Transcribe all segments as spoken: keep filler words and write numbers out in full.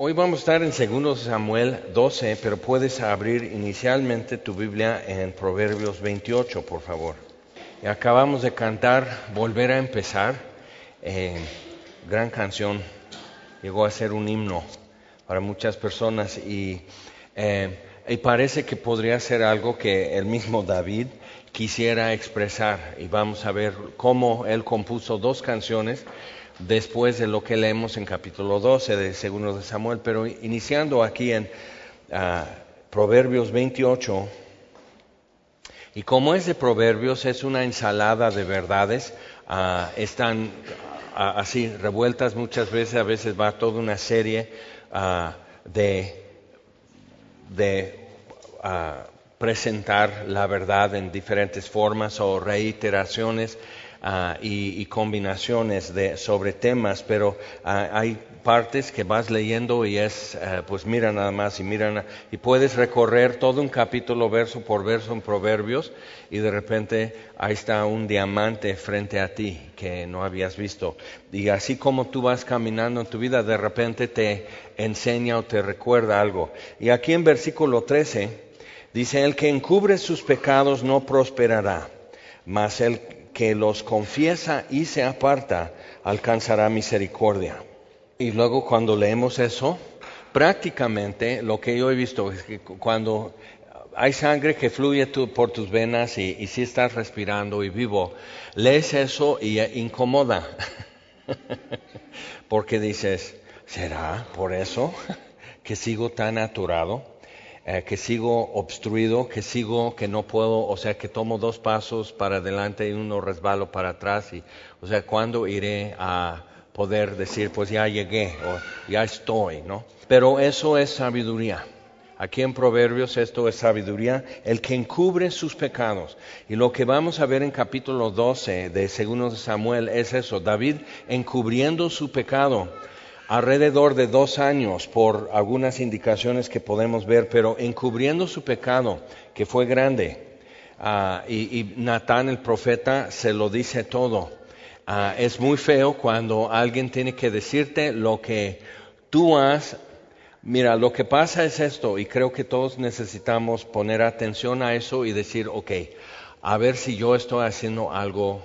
Hoy vamos a estar en segundo Samuel doce, pero puedes abrir inicialmente tu Biblia en Proverbios veintiocho, por favor. Y acabamos de cantar Volver a Empezar, eh, gran canción, llegó a ser un himno para muchas personas y, eh, y parece que podría ser algo que el mismo David quisiera expresar, y vamos a ver cómo él compuso dos canciones después de lo que leemos en capítulo doce de segundo de Samuel, pero iniciando aquí en uh, Proverbios veintiocho, y como es de Proverbios, es una ensalada de verdades, uh, están uh, así revueltas muchas veces, a veces va toda una serie uh, de, de uh, presentar la verdad en diferentes formas o reiteraciones Uh, y, y combinaciones de, sobre temas, pero uh, hay partes que vas leyendo y es, uh, pues mira nada más y mira, y puedes recorrer todo un capítulo verso por verso en Proverbios y de repente ahí está un diamante frente a ti que no habías visto. Y así como tú vas caminando en tu vida, de repente te enseña o te recuerda algo. Y aquí en versículo trece dice, el que encubre sus pecados no prosperará, mas el que los confiesa y se aparta, alcanzará misericordia. Y luego cuando leemos eso, prácticamente lo que yo he visto es que cuando hay sangre que fluye tu, por tus venas y, y si estás respirando y vivo, lees eso y incomoda. Porque dices, ¿será por eso que sigo tan aturado? Eh, que sigo obstruido, que sigo, que no puedo, o sea, que tomo dos pasos para adelante y uno resbalo para atrás. Y, o sea, ¿cuándo iré a poder decir, pues ya llegué, o ya estoy, ¿no? Pero eso es sabiduría. Aquí en Proverbios esto es sabiduría, el que encubre sus pecados. Y lo que vamos a ver en capítulo doce de segundo de Samuel es eso, David encubriendo su pecado alrededor de dos años por algunas indicaciones que podemos ver, pero encubriendo su pecado, que fue grande. Uh, y, y Natán el profeta se lo dice todo. Uh, es muy feo cuando alguien tiene que decirte lo que tú has. Mira, lo que pasa es esto, y creo que todos necesitamos poner atención a eso y decir, ok, a ver si yo estoy haciendo algo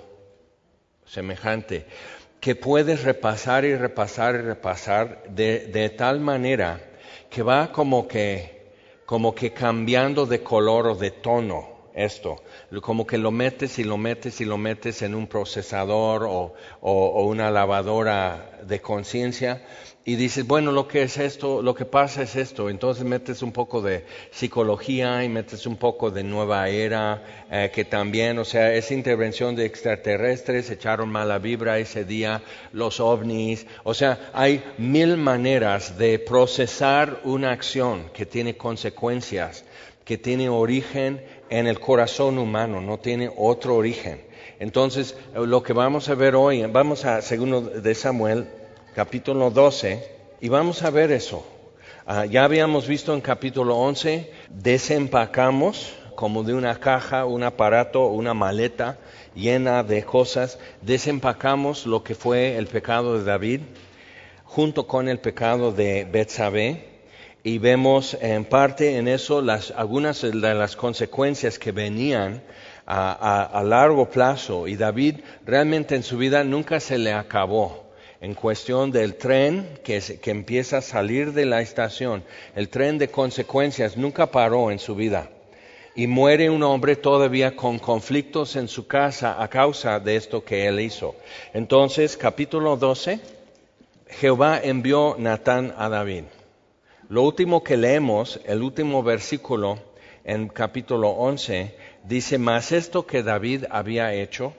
semejante, que puedes repasar y repasar y repasar de, de tal manera que va como que, como que cambiando de color o de tono esto, como que lo metes y lo metes y lo metes en un procesador o, o, o una lavadora de conciencia y dices, bueno, lo que es esto, lo que pasa es esto, entonces metes un poco de psicología y metes un poco de nueva era, eh, que también, o sea, esa intervención de extraterrestres, echaron mala vibra ese día, los ovnis, o sea, hay mil maneras de procesar una acción que tiene consecuencias, que tiene origen en el corazón humano, no tiene otro origen. Entonces, lo que vamos a ver hoy, vamos a segundo de Samuel, capítulo doce, y vamos a ver eso. Uh, ya habíamos visto en capítulo once, desempacamos como de una caja, un aparato, una maleta llena de cosas, desempacamos lo que fue el pecado de David, junto con el pecado de Betsabé, y vemos en parte en eso las, algunas de las consecuencias que venían a, a, a largo plazo, y David realmente en su vida nunca se le acabó. En cuestión del tren que, que empieza a salir de la estación, el tren de consecuencias nunca paró en su vida. Y muere un hombre todavía con conflictos en su casa a causa de esto que él hizo. Entonces, capítulo doce, Jehová envió Natán a David. Lo último que leemos, el último versículo en capítulo once, dice, mas esto que David había hecho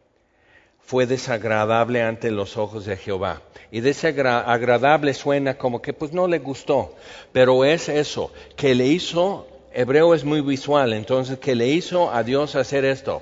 fue desagradable ante los ojos de Jehová. Y desagradable suena como que pues no le gustó, pero es eso, que le hizo, hebreo es muy visual, entonces que le hizo a Dios hacer esto.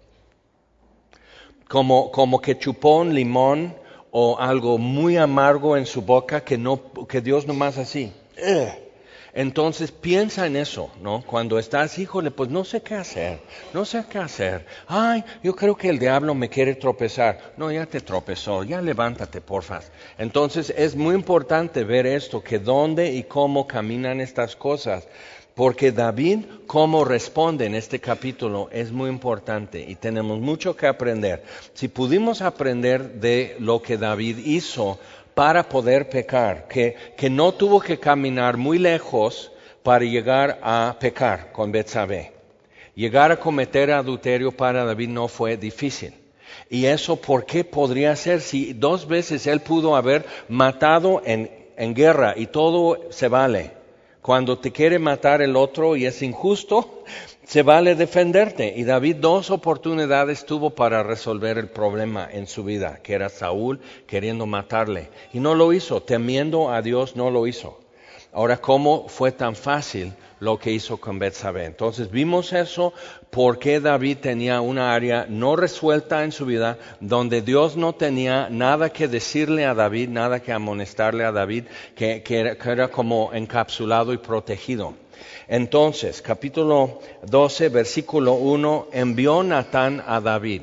Como, como que chupó un limón o algo muy amargo en su boca que, no, que Dios nomás así. Entonces piensa en eso, ¿no? Cuando estás, híjole, pues no sé qué hacer, no sé qué hacer. Ay, yo creo que el diablo me quiere tropezar. No, ya te tropezó, ya levántate, porfa. Entonces es muy importante ver esto, que dónde y cómo caminan estas cosas. Porque David, cómo responde en este capítulo, es muy importante y tenemos mucho que aprender. Si pudimos aprender de lo que David hizo para poder pecar, que, que no tuvo que caminar muy lejos para llegar a pecar con Betsabé. Llegar a cometer adulterio para David no fue difícil. Y eso, ¿por qué podría ser? Si dos veces él pudo haber matado en, en guerra y todo se vale. Cuando te quiere matar el otro y es injusto, se vale defenderte. Y David dos oportunidades tuvo para resolver el problema en su vida, que era Saúl queriendo matarle. Y no lo hizo, temiendo a Dios no lo hizo. Ahora, ¿cómo fue tan fácil lo que hizo con Betsabé? Entonces vimos eso, porque David tenía una área no resuelta en su vida, donde Dios no tenía nada que decirle a David, nada que amonestarle a David, que, que, era, que era como encapsulado y protegido. Entonces, capítulo doce, versículo uno, envió Natán a David.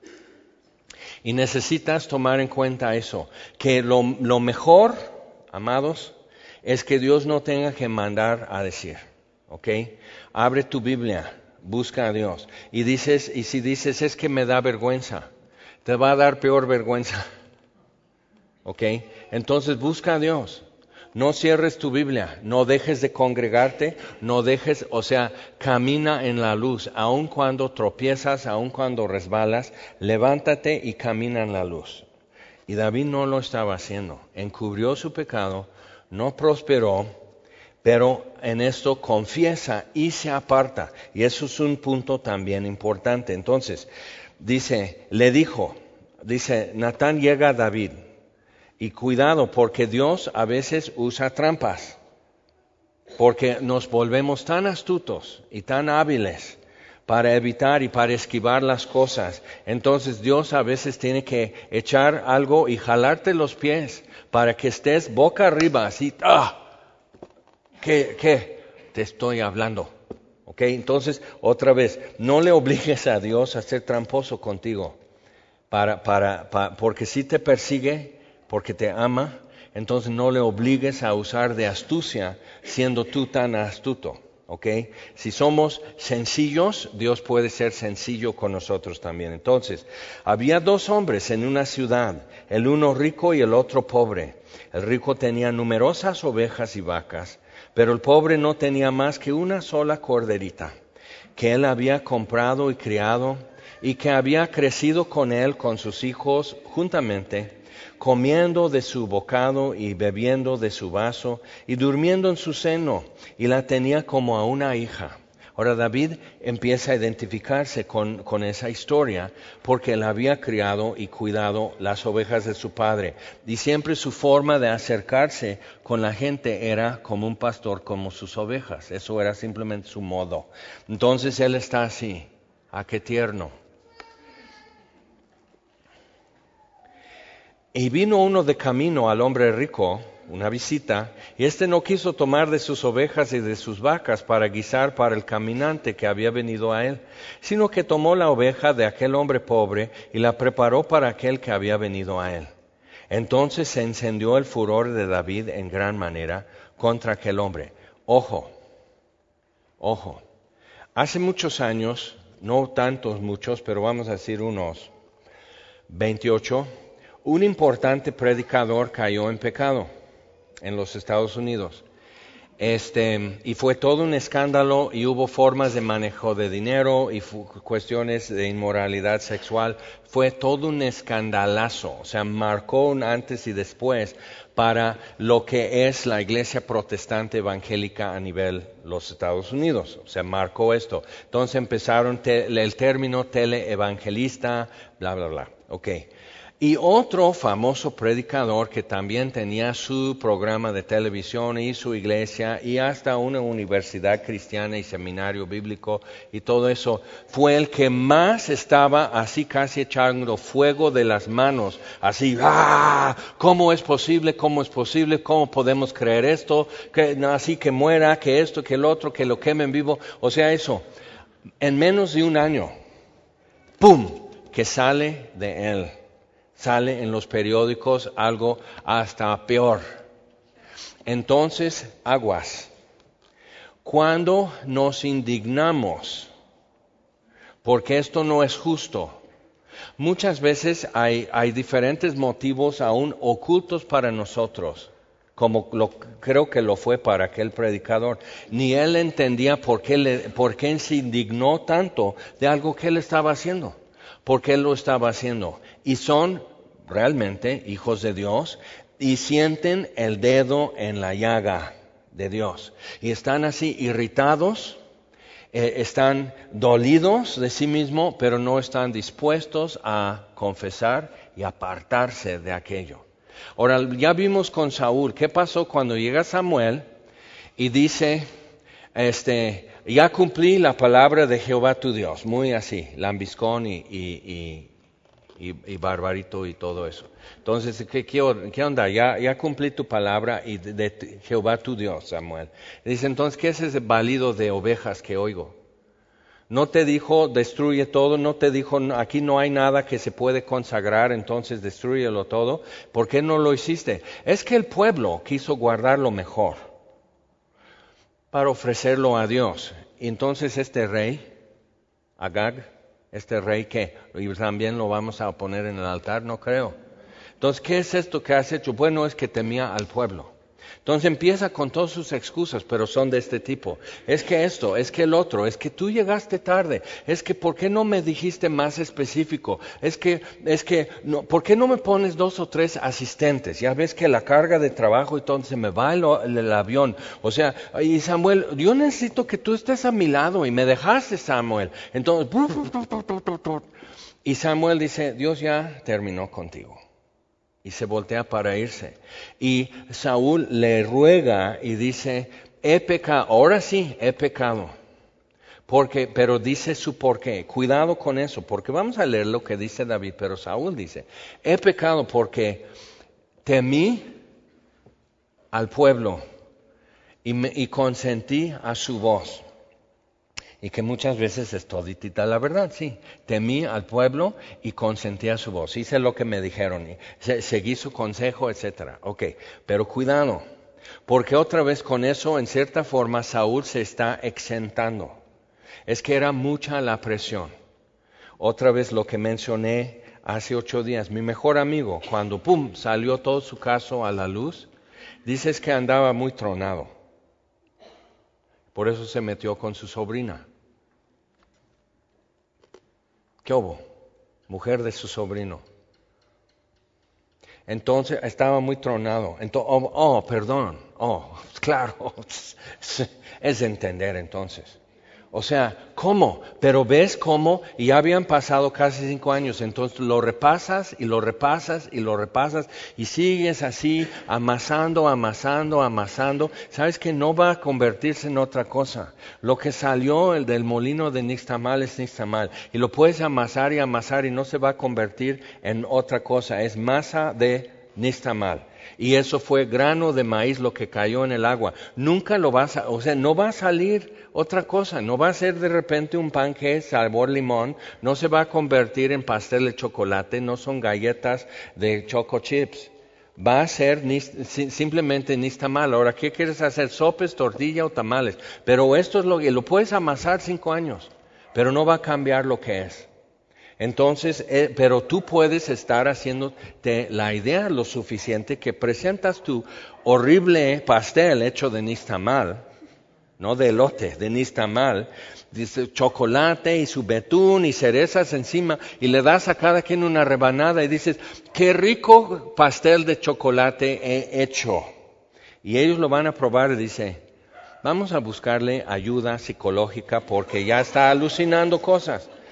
Y necesitas tomar en cuenta eso, que lo, lo mejor, amados, es que Dios no tenga que mandar a decir, ¿ok? Abre tu Biblia, busca a Dios. Y dices, y si dices, es que me da vergüenza, te va a dar peor vergüenza, ¿ok? Entonces busca a Dios. No cierres tu Biblia, no dejes de congregarte, no dejes, o sea, camina en la luz, aun cuando tropiezas, aun cuando resbalas, levántate y camina en la luz. Y David no lo estaba haciendo, encubrió su pecado, no prosperó, pero en esto confiesa y se aparta. Y eso es un punto también importante. Entonces, dice, le dijo, dice, Natán llega a David. Y cuidado, porque Dios a veces usa trampas. Porque nos volvemos tan astutos y tan hábiles para evitar y para esquivar las cosas. Entonces Dios a veces tiene que echar algo y jalarte los pies para que estés boca arriba, así, ¡ah! ¿Qué? ¿Qué? Te estoy hablando. ¿Ok? Entonces, otra vez, no le obligues a Dios a ser tramposo contigo, para, para, para, porque si te persigue, porque te ama, entonces no le obligues a usar de astucia, siendo tú tan astuto. ¿Ok? Si somos sencillos, Dios puede ser sencillo con nosotros también. Entonces, había dos hombres en una ciudad, el uno rico y el otro pobre. El rico tenía numerosas ovejas y vacas, pero el pobre no tenía más que una sola corderita, que él había comprado y criado, y que había crecido con él, con sus hijos, juntamente, comiendo de su bocado y bebiendo de su vaso y durmiendo en su seno, y la tenía como a una hija. Ahora David empieza a identificarse con, con esa historia porque él había criado y cuidado las ovejas de su padre. Y siempre su forma de acercarse con la gente era como un pastor, como sus ovejas. Eso era simplemente su modo. Entonces él está así. ¡Ah, qué tierno! Y vino uno de camino al hombre rico, una visita, y éste no quiso tomar de sus ovejas y de sus vacas para guisar para el caminante que había venido a él, sino que tomó la oveja de aquel hombre pobre y la preparó para aquel que había venido a él. Entonces se encendió el furor de David en gran manera contra aquel hombre. Ojo, ojo, hace muchos años, no tantos muchos, pero vamos a decir unos veintiocho, un importante predicador cayó en pecado en los Estados Unidos. Este, y fue todo un escándalo y hubo formas de manejo de dinero y cuestiones de inmoralidad sexual. Fue todo un escandalazo, o sea, marcó un antes y después para lo que es la iglesia protestante evangélica a nivel de los Estados Unidos. O sea, marcó esto. Entonces empezaron te, el término teleevangelista, bla, bla, bla. Ok. Y otro famoso predicador que también tenía su programa de televisión y su iglesia y hasta una universidad cristiana y seminario bíblico y todo eso, fue el que más estaba así casi echando fuego de las manos, así, ¡ah! ¿Cómo es posible? ¿Cómo es posible? ¿Cómo podemos creer esto? Que, así que muera, que esto, que el otro, que lo quemen vivo. O sea, eso, en menos de un año, ¡pum!, que sale de él. Sale en los periódicos algo hasta peor. Entonces, aguas. Cuando nos indignamos, porque esto no es justo, muchas veces hay, hay diferentes motivos aún ocultos para nosotros, como lo, creo que lo fue para aquel predicador. Ni él entendía por qué, le, por qué se indignó tanto de algo que él estaba haciendo, por qué él lo estaba haciendo. Y son realmente hijos de Dios y sienten el dedo en la llaga de Dios. Y están así irritados, eh, están dolidos de sí mismos, pero no están dispuestos a confesar y apartarse de aquello. Ahora, ya vimos con Saúl, ¿qué pasó cuando llega Samuel y dice, este, ya cumplí la palabra de Jehová tu Dios? Muy así, lambiscón y... y, y Y, y barbarito y todo eso. Entonces, ¿qué, qué, qué onda? Ya, ya cumplí tu palabra y de, de Jehová tu Dios, Samuel. Dice, entonces, ¿qué es ese balido de ovejas que oigo? No te dijo, destruye todo, no te dijo, aquí no hay nada que se puede consagrar, entonces destrúyelo todo. ¿Por qué no lo hiciste? Es que el pueblo quiso guardar lo mejor para ofrecerlo a Dios. Y entonces este rey, Agag, este rey que y también lo vamos a poner en el altar, no creo. Entonces, ¿qué es esto que has hecho? Bueno, es que temía al pueblo. Entonces empieza con todas sus excusas, pero son de este tipo. Es que esto, es que el otro, es que tú llegaste tarde, es que ¿por qué no me dijiste más específico? Es que, es que, no, ¿por qué no me pones dos o tres asistentes? Ya ves que la carga de trabajo y todo, se me va el, el, el avión. O sea, y Samuel, yo necesito que tú estés a mi lado y me dejaste, Samuel. Entonces, y Samuel dice, Dios ya terminó contigo. Y se voltea para irse. Y Saúl le ruega y dice, he pecado, ahora sí he pecado. Porque, pero dice su por qué. Cuidado con eso, porque vamos a leer lo que dice David, pero Saúl dice, he pecado porque temí al pueblo y, me, y consentí a su voz. Y que muchas veces es toditita la verdad, sí. Temí al pueblo y consentí a su voz. Hice lo que me dijeron, y se, seguí su consejo, etcétera. Ok, pero cuidado, porque otra vez con eso, en cierta forma, Saúl se está exentando. Es que era mucha la presión. Otra vez lo que mencioné hace ocho días, mi mejor amigo, cuando pum, salió todo su caso a la luz, dices que andaba muy tronado. Por eso se metió con su sobrina. ¿Qué hubo? Mujer de su sobrino. Entonces estaba muy tronado. Entonces, oh, oh, perdón. Oh, claro. Es de entender entonces. O sea, ¿cómo? Pero ves cómo, y ya habían pasado casi cinco años, entonces lo repasas y lo repasas y lo repasas y sigues así amasando, amasando, amasando. Sabes que no va a convertirse en otra cosa. Lo que salió el del molino de nixtamal es nixtamal y lo puedes amasar y amasar y no se va a convertir en otra cosa. Es masa de nixtamal. Y eso fue grano de maíz lo que cayó en el agua. Nunca lo vas a, o sea, no va a salir otra cosa. No va a ser de repente un pan que es sabor limón. No se va a convertir en pastel de chocolate. No son galletas de choco chips. Va a ser ni, simplemente nixtamal. Ahora, ¿qué quieres hacer? ¿Sopes, tortilla o tamales? Pero esto es lo que lo puedes amasar cinco años. Pero no va a cambiar lo que es. Entonces, eh, pero tú puedes estar haciéndote la idea lo suficiente que presentas tu horrible pastel hecho de nixtamal, no de elote, de nixtamal, dice chocolate y su betún y cerezas encima y le das a cada quien una rebanada y dices, qué rico pastel de chocolate he hecho. Y ellos lo van a probar y dice, vamos a buscarle ayuda psicológica porque ya está alucinando cosas.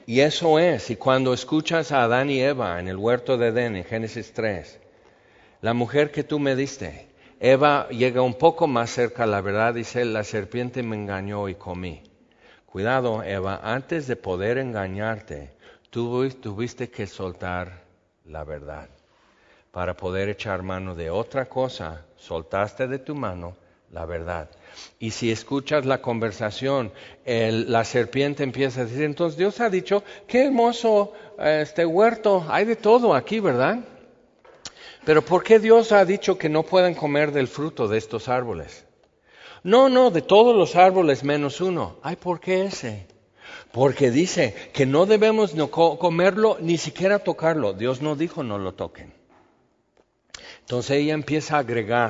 Y eso es, y cuando escuchas a Adán y Eva en el huerto de Edén, en Génesis tres, la mujer que tú me diste, Eva llega un poco más cerca a la verdad, dice, la serpiente me engañó y comí. Cuidado, Eva, antes de poder engañarte, tú tuviste que soltar la verdad. Para poder echar mano de otra cosa, soltaste de tu mano la verdad. Y si escuchas la conversación, el, la serpiente empieza a decir, entonces Dios ha dicho, qué hermoso este huerto, hay de todo aquí, ¿verdad? Pero ¿por qué Dios ha dicho que no puedan comer del fruto de estos árboles? No, no, de todos los árboles menos uno. Ay, ¿por qué ese? Porque dice que no debemos no comerlo, ni siquiera tocarlo. Dios no dijo no lo toquen. Entonces ella empieza a agregar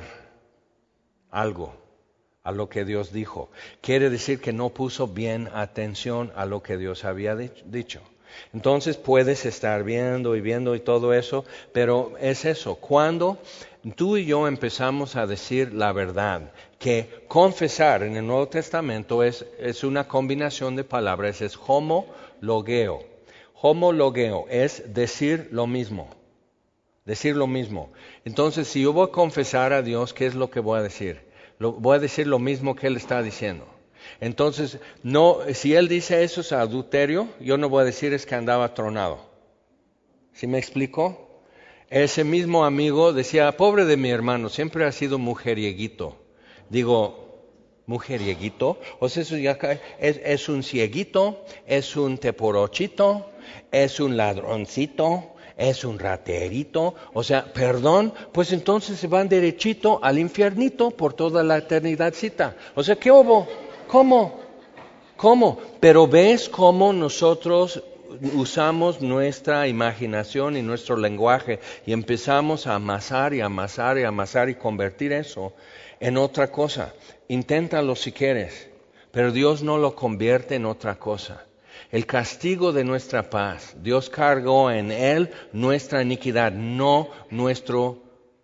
algo a lo que Dios dijo. Quiere decir que no puso bien atención a lo que Dios había dicho. Entonces puedes estar viendo y viendo y todo eso, pero es eso. Cuando tú y yo empezamos a decir la verdad, que confesar en el Nuevo Testamento es, es una combinación de palabras, es homologeo. Homologeo es decir lo mismo. Decir lo mismo. Entonces, si yo voy a confesar a Dios, ¿qué es lo que voy a decir? Lo, voy a decir lo mismo que Él está diciendo. Entonces, no, si Él dice eso es adulterio, yo no voy a decir es que andaba tronado. ¿Sí me explicó? Ese mismo amigo decía, pobre de mi hermano, siempre ha sido mujerieguito. Digo, ¿mujerieguito? O sea, eso ya cae, es, es un cieguito, es un teporochito, es un ladroncito, es un raterito, o sea, perdón, pues entonces se van derechito al infiernito por toda la eternidadcita. O sea, ¿qué hubo? ¿Cómo? ¿Cómo? Pero ves cómo nosotros usamos nuestra imaginación y nuestro lenguaje y empezamos a amasar y amasar y amasar y convertir eso en otra cosa. Inténtalo si quieres, pero Dios no lo convierte en otra cosa. El castigo de nuestra paz, Dios cargó en Él nuestra iniquidad, no nuestro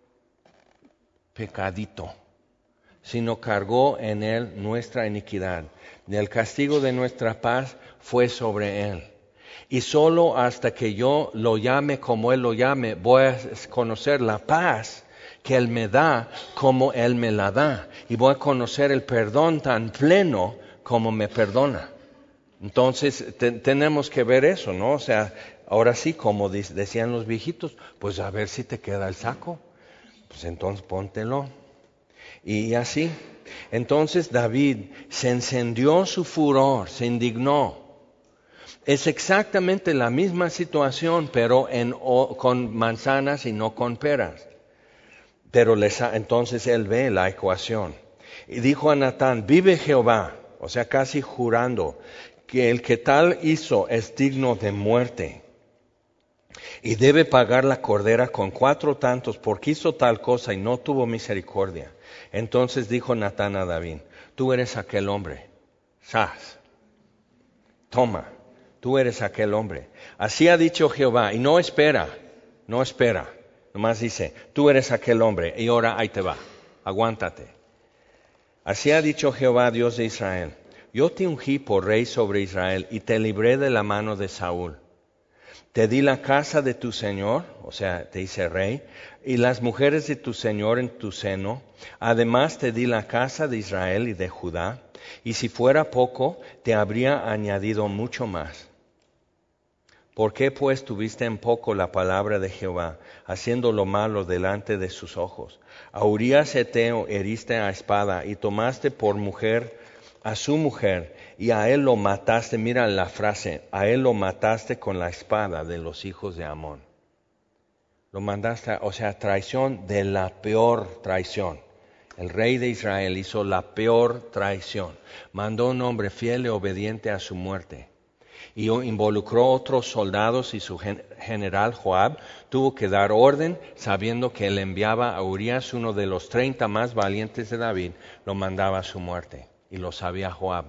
pecadito, sino cargó en Él nuestra iniquidad. El castigo de nuestra paz fue sobre Él. Y solo hasta que yo lo llame como Él lo llame, voy a conocer la paz que Él me da como Él me la da. Y voy a conocer el perdón tan pleno como me perdona. Entonces te, tenemos que ver eso, ¿no? O sea, ahora sí, como de, decían los viejitos, pues a ver si te queda el saco. Pues entonces póntelo. Y así. Entonces David se encendió su furor, se indignó. Es exactamente la misma situación, pero en, o, con manzanas y no con peras. Pero les, entonces él ve la ecuación. Y dijo a Natán, vive Jehová, o sea, casi jurando, que el que tal hizo es digno de muerte. Y debe pagar la cordera con cuatro tantos, porque hizo tal cosa y no tuvo misericordia. Entonces dijo Natán a David, tú eres aquel hombre. Sas. Toma, tú eres aquel hombre. Así ha dicho Jehová, y no espera, no espera. Nomás dice, tú eres aquel hombre, y ahora ahí te va, aguántate. Así ha dicho Jehová, Dios de Israel, yo te ungí por rey sobre Israel, y te libré de la mano de Saúl. Te di la casa de tu Señor, o sea, te hice rey, y las mujeres de tu Señor en tu seno. Además te di la casa de Israel y de Judá, y si fuera poco, te habría añadido mucho más. ¿Por qué pues tuviste en poco la palabra de Jehová, haciendo lo malo delante de sus ojos? A Urías Eteo heriste a espada, y tomaste por mujer a su mujer, y a él lo mataste, mira la frase, a él lo mataste con la espada de los hijos de Amón. Lo mandaste, o sea, traición de la peor traición. El rey de Israel hizo la peor traición. Mandó un hombre fiel y obediente a su muerte. Y involucró otros soldados y su general Joab tuvo que dar orden, sabiendo que él enviaba a Urías, uno de los treinta más valientes de David, lo mandaba a su muerte. Y lo sabía Joab.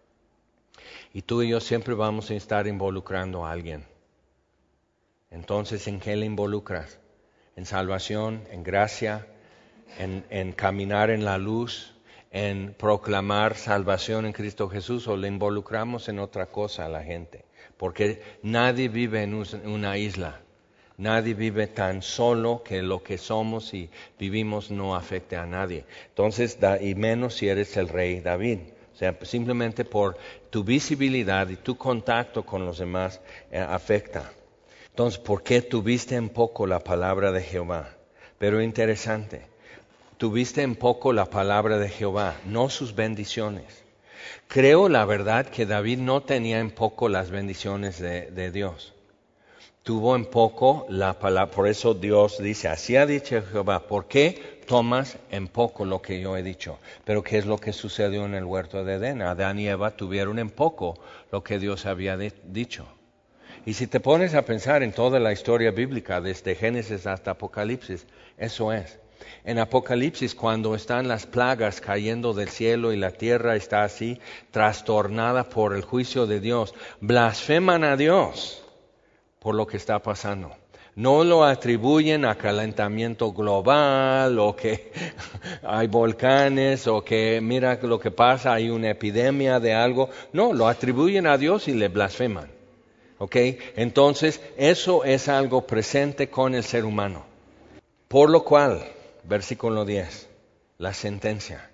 Y tú y yo siempre vamos a estar involucrando a alguien. Entonces, ¿en qué le involucras? En salvación, en gracia, en, en caminar en la luz, en proclamar salvación en Cristo Jesús, o le involucramos en otra cosa a la gente. porque nadie vive en una isla. Nadie vive tan solo que lo que somos y vivimos no afecte a nadie. Entonces, da, y menos si eres el rey David. O sea, simplemente por tu visibilidad y tu contacto con los demás eh, afecta. Entonces, ¿por qué tuviste en poco la palabra de Jehová? Pero interesante, tuviste en poco la palabra de Jehová, no sus bendiciones. Creo la verdad que David no tenía en poco las bendiciones de, de Dios. Tuvo en poco la palabra, por eso Dios dice, así ha dicho Jehová, ¿por qué tomas en poco lo que yo he dicho? Pero ¿qué es lo que sucedió en el huerto de Edén? Adán y Eva tuvieron en poco lo que Dios había de, dicho. Y si te pones a pensar en toda la historia bíblica, desde Génesis hasta Apocalipsis, eso es. En Apocalipsis, cuando están las plagas cayendo del cielo y la tierra está así, trastornada por el juicio de Dios, blasfeman a Dios por lo que está pasando. No lo atribuyen a calentamiento global o que hay volcanes o que mira lo que pasa, hay una epidemia de algo. No, lo atribuyen a Dios y le blasfeman. ¿Ok? Entonces, eso es algo presente con el ser humano. Por lo cual, versículo diez, la sentencia.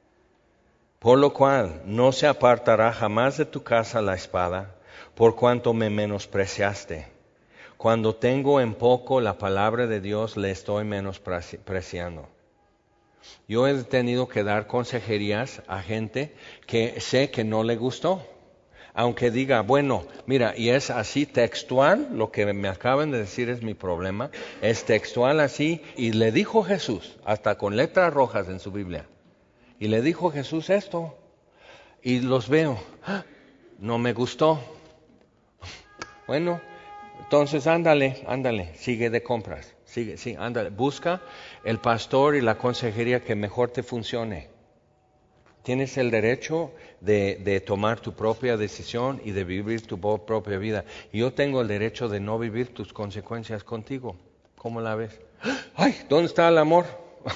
Por lo cual, no se apartará jamás de tu casa la espada, por cuanto me menospreciaste. Cuando tengo en poco la palabra de Dios, le estoy menospreciando. Yo he tenido que dar consejerías a gente que sé que no le gustó. Aunque diga, bueno, mira, y es así textual, lo que me acaban de decir es mi problema, es textual así, y le dijo Jesús, hasta con letras rojas en su Biblia, y le dijo Jesús esto, y los veo, ¡ah! No me gustó. Bueno, entonces ándale, ándale, sigue de compras, sigue, sí, ándale, busca el pastor y la consejería que mejor te funcione. Tienes el derecho de, de tomar tu propia decisión y de vivir tu propia vida. Y yo tengo el derecho de no vivir tus consecuencias contigo. ¿Cómo la ves? ¡Ay! ¿Dónde está el amor?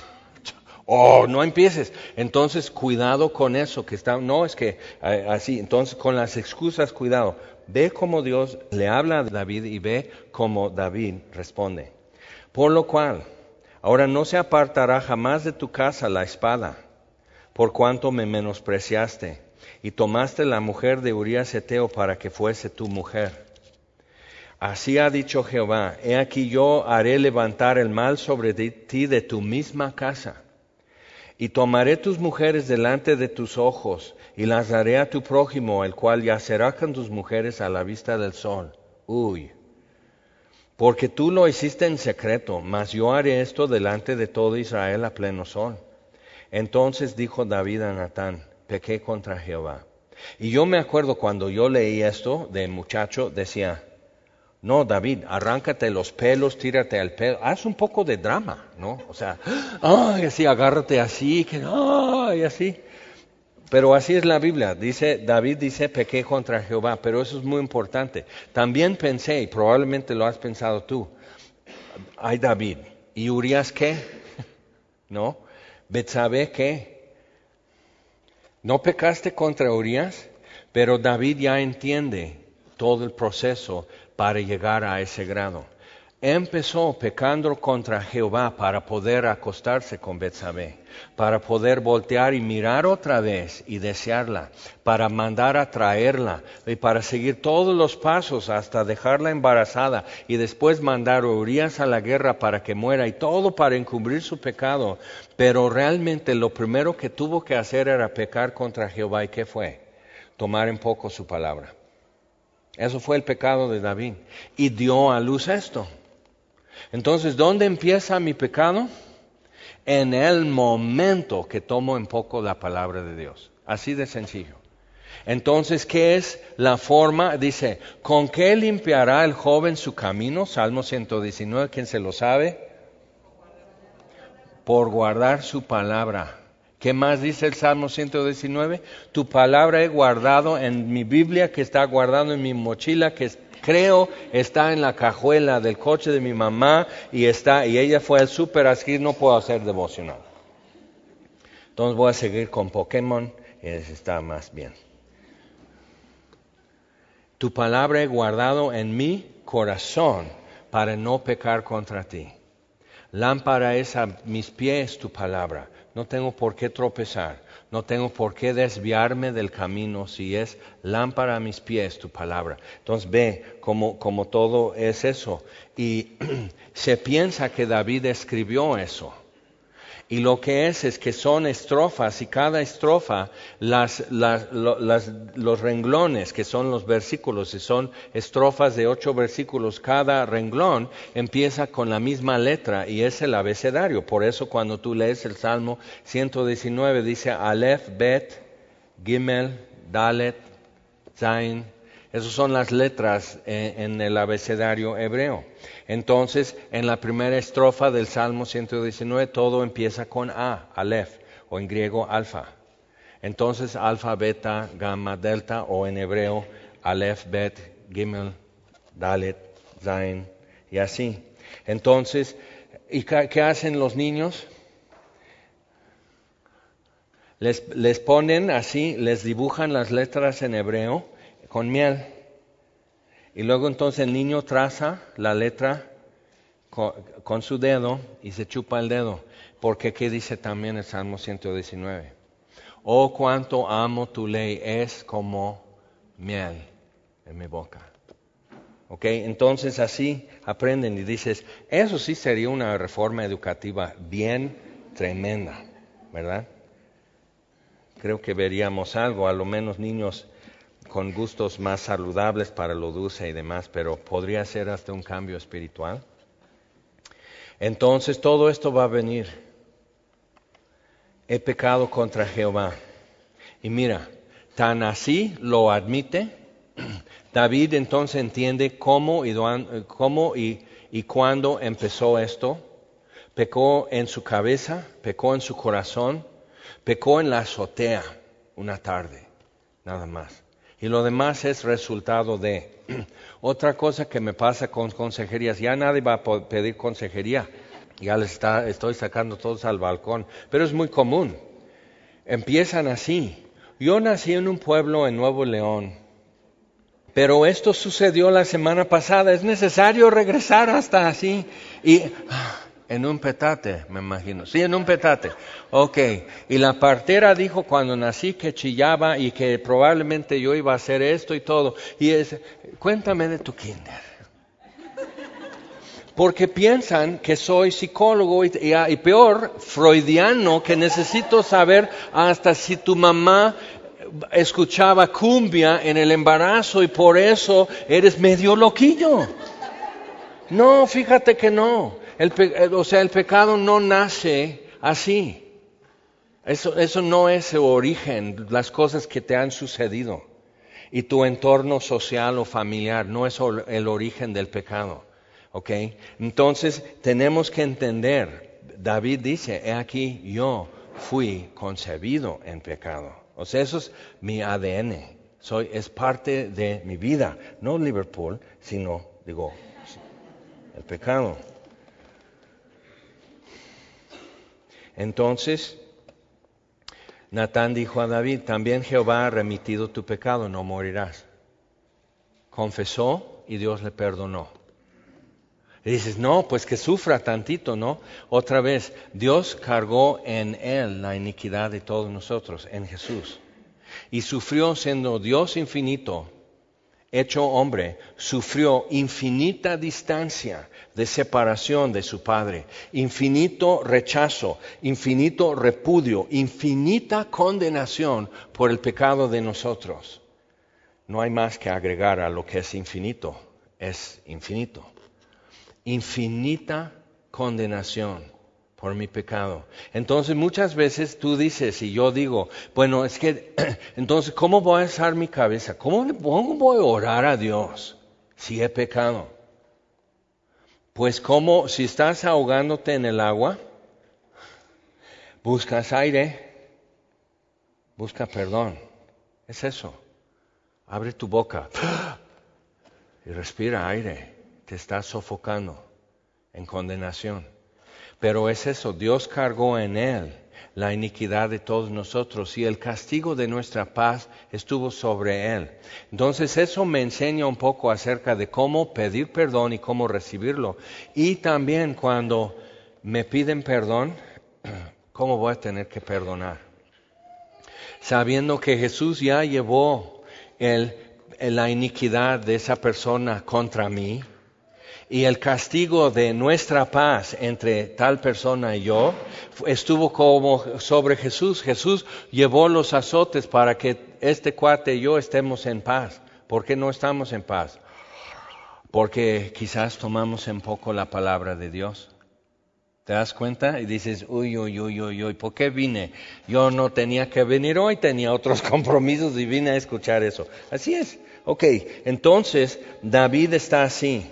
¡Oh! No empieces. Entonces, cuidado con eso que está. No, es que eh, así. Entonces, con las excusas, cuidado. Ve cómo Dios le habla a David y ve cómo David responde. Por lo cual, ahora no se apartará jamás de tu casa la espada, por cuanto me menospreciaste, y tomaste la mujer de Urías Heteo para que fuese tu mujer. Así ha dicho Jehová, he aquí yo haré levantar el mal sobre ti de tu misma casa, y tomaré tus mujeres delante de tus ojos, y las daré a tu prójimo, el cual yacerá con tus mujeres a la vista del sol. Uy, porque tú lo hiciste en secreto, mas yo haré esto delante de todo Israel a pleno sol. Entonces dijo David a Natán, pequé contra Jehová. Y yo me acuerdo cuando yo leí esto de muchacho, decía, no, David, arráncate los pelos, tírate al pelo, haz un poco de drama, ¿no? O sea, ay, así, agárrate así, que, ay, así. Pero así es la Biblia, dice, David dice, pequé contra Jehová, pero eso es muy importante. También pensé, y probablemente lo has pensado tú, ay, David, ¿y Urías qué? ¿No? Betsabé, ¿qué? No pecaste contra Urías, pero David ya entiende todo el proceso para llegar a ese grado. Empezó pecando contra Jehová para poder acostarse con Betsabé, para poder voltear y mirar otra vez y desearla, para mandar a traerla y para seguir todos los pasos hasta dejarla embarazada y después mandar a Urías a la guerra para que muera y todo para encubrir su pecado. Pero realmente lo primero que tuvo que hacer era pecar contra Jehová. ¿Y qué fue? Tomar en poco su palabra. Eso fue el pecado de David y dio a luz esto. Entonces, ¿dónde empieza mi pecado? En el momento que tomo en poco la palabra de Dios. Así de sencillo. Entonces, ¿qué es la forma? Dice, ¿con qué limpiará el joven su camino? Salmo ciento diecinueve, ¿quién se lo sabe? Por guardar su palabra. ¿Qué más dice el Salmo ciento diecinueve? Tu palabra he guardado en mi Biblia, que está guardado en mi mochila, que creo está en la cajuela del coche de mi mamá, y está y ella fue al súper, así no puedo hacer devocional. Entonces voy a seguir con Pokémon, y está más bien. Tu palabra he guardado en mi corazón para no pecar contra ti. Lámpara es a mis pies tu palabra. No tengo por qué tropezar. No tengo por qué desviarme del camino si es lámpara a mis pies tu palabra. Entonces ve como, como todo es eso. Y se piensa que David escribió eso. Y lo que es es que son estrofas y cada estrofa, las, las, lo, las, los renglones que son los versículos, y son estrofas de ocho versículos, cada renglón empieza con la misma letra y es el abecedario. Por eso cuando tú lees el Salmo ciento diecinueve dice Aleph, Bet, Gimel, Dalet, Zain. Esas son las letras en, en el abecedario hebreo. Entonces, en la primera estrofa del Salmo ciento diecinueve, todo empieza con A, Aleph, o en griego alfa. Entonces, alfa, beta, gamma, delta, o en hebreo, Aleph, Bet, Gimel, Dalet, Zain, y así. Entonces, ¿y qué hacen los niños? Les, les ponen así, les dibujan las letras en hebreo, con miel. Y luego entonces el niño traza la letra con, con su dedo y se chupa el dedo. Porque ¿qué dice también el Salmo ciento diecinueve? Oh, cuánto amo tu ley, es como miel en mi boca. ¿Ok? Entonces así aprenden y dices, eso sí sería una reforma educativa bien tremenda, ¿verdad? Creo que veríamos algo, a lo menos niños con gustos más saludables para lo dulce y demás, pero podría ser hasta un cambio espiritual. Entonces todo esto va a venir. He pecado contra Jehová. Y mira, tan así lo admite. David entonces entiende cómo y, cómo y, y cuándo empezó esto. Pecó en su cabeza, pecó en su corazón, pecó en la azotea una tarde, nada más. Y lo demás es resultado de. Otra cosa que me pasa con consejerías, ya nadie va a pedir consejería, ya les está, estoy sacando todos al balcón, pero es muy común. Empiezan así. Yo nací en un pueblo en Nuevo León, pero esto sucedió la semana pasada, es necesario regresar hasta así. Y en un petate, me imagino. Sí, en un petate. Ok. Y la partera dijo cuando nací que chillaba y que probablemente yo iba a hacer esto y todo. Y es, cuéntame de tu kinder. Porque piensan que soy psicólogo y, y, y peor, freudiano, que necesito saber hasta si tu mamá escuchaba cumbia en el embarazo y por eso eres medio loquillo. No, fíjate que no. El pe- o sea, el pecado no nace así. Eso, eso no es el origen, las cosas que te han sucedido. Y tu entorno social o familiar no es el origen del pecado. ¿Ok? Entonces, tenemos que entender, David dice, he aquí yo fui concebido en pecado. O sea, eso es mi A D N. Soy, es parte de mi vida. No Liverpool, sino, digo, el pecado. Entonces, Natán dijo a David, también Jehová ha remitido tu pecado, no morirás. Confesó y Dios le perdonó. Y dices, no, pues que sufra tantito, ¿no? Otra vez, Dios cargó en él la iniquidad de todos nosotros, en Jesús. Y sufrió siendo Dios infinito, hecho hombre, sufrió infinita distancia de separación de su Padre, infinito rechazo, infinito repudio, infinita condenación por el pecado de nosotros. No hay más que agregar a lo que es infinito, es infinito. Infinita condenación por mi pecado. Entonces muchas veces tú dices y yo digo, bueno, es que, entonces, ¿cómo voy a alzar mi cabeza? ¿Cómo, ¿Cómo voy a orar a Dios si he pecado? Pues como si estás ahogándote en el agua, buscas aire, busca perdón. Es eso. Abre tu boca y respira aire. Te estás sofocando en condenación. Pero es eso, Dios cargó en él la iniquidad de todos nosotros y el castigo de nuestra paz estuvo sobre Él. Entonces eso me enseña un poco acerca de cómo pedir perdón y cómo recibirlo. Y también cuando me piden perdón, ¿cómo voy a tener que perdonar? Sabiendo que Jesús ya llevó el, la iniquidad de esa persona contra mí, y el castigo de nuestra paz entre tal persona y yo estuvo como sobre Jesús. Jesús llevó los azotes para que este cuate y yo estemos en paz. ¿Por qué no estamos en paz? Porque quizás tomamos en poco la palabra de Dios. ¿Te das cuenta? Y dices, uy, uy, uy, uy, uy, ¿por qué vine? Yo no tenía que venir hoy, tenía otros compromisos y vine a escuchar eso. Así es. Ok, entonces David está así.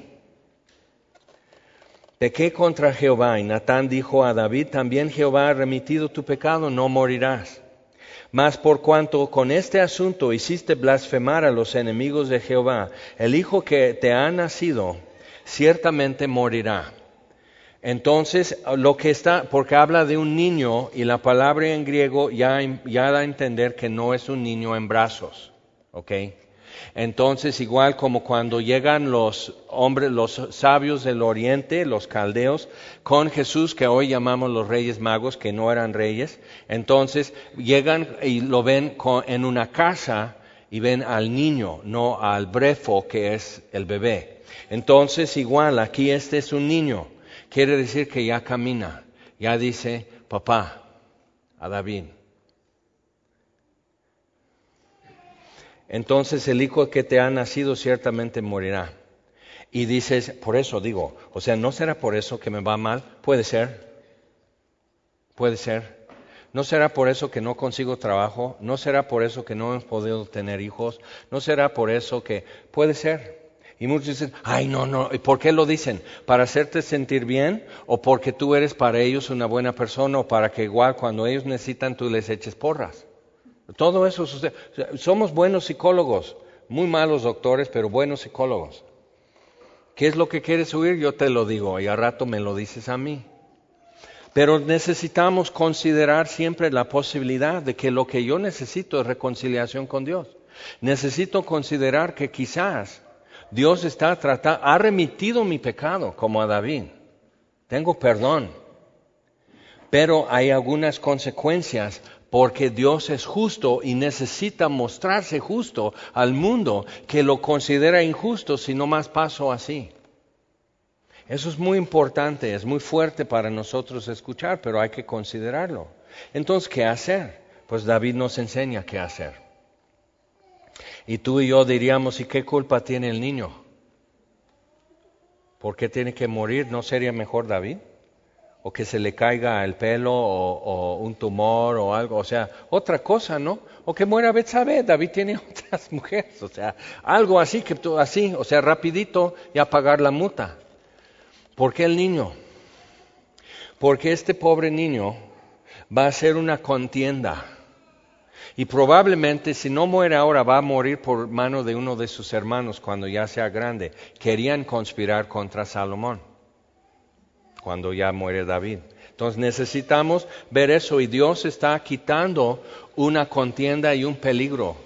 Pequé contra Jehová, y Natán dijo a David, también Jehová ha remitido tu pecado, no morirás. Mas por cuanto con este asunto hiciste blasfemar a los enemigos de Jehová, el hijo que te ha nacido ciertamente morirá. Entonces, lo que está, porque habla de un niño, y la palabra en griego ya, ya da a entender que no es un niño en brazos, ¿ok? Entonces, igual como cuando llegan los hombres, los sabios del oriente, los caldeos, con Jesús, que hoy llamamos los reyes magos, que no eran reyes, entonces llegan y lo ven con, en una casa y ven al niño, no al brefo, que es el bebé. Entonces, igual, aquí este es un niño, quiere decir que ya camina, ya dice papá a David. Entonces el hijo que te ha nacido ciertamente morirá. Y dices, por eso digo, o sea, ¿no será por eso que me va mal? Puede ser, puede ser. ¿No será por eso que no consigo trabajo? ¿No será por eso que no hemos podido tener hijos? ¿No será por eso que puede ser? Y muchos dicen, ay, no, no, ¿y por qué lo dicen? ¿Para hacerte sentir bien? ¿O porque tú eres para ellos una buena persona? ¿O para que igual cuando ellos necesitan tú les eches porras? Todo eso sucede. Somos buenos psicólogos, muy malos doctores, pero buenos psicólogos. ¿Qué es lo que quieres oír? Yo te lo digo y al rato me lo dices a mí. Pero necesitamos considerar siempre la posibilidad de que lo que yo necesito es reconciliación con Dios. Necesito considerar que quizás Dios está tratando, ha remitido mi pecado como a David. Tengo perdón. Pero hay algunas consecuencias porque Dios es justo y necesita mostrarse justo al mundo que lo considera injusto si no más paso así. Eso es muy importante, es muy fuerte para nosotros escuchar, pero hay que considerarlo. Entonces, ¿qué hacer? Pues David nos enseña qué hacer. Y tú y yo diríamos, ¿y qué culpa tiene el niño? ¿Por qué tiene que morir? ¿No sería mejor David? O que se le caiga el pelo, o, o un tumor, o algo, o sea, otra cosa, ¿no? O que muera Betsabé, David tiene otras mujeres, o sea, algo así, que tú, así, o sea, rapidito, ya pagar la multa. ¿Por qué el niño? Porque este pobre niño va a ser una contienda, y probablemente si no muere ahora, va a morir por mano de uno de sus hermanos cuando ya sea grande. Querían conspirar contra Salomón cuando ya muere David. Entonces necesitamos ver eso y Dios está quitando una contienda y un peligro.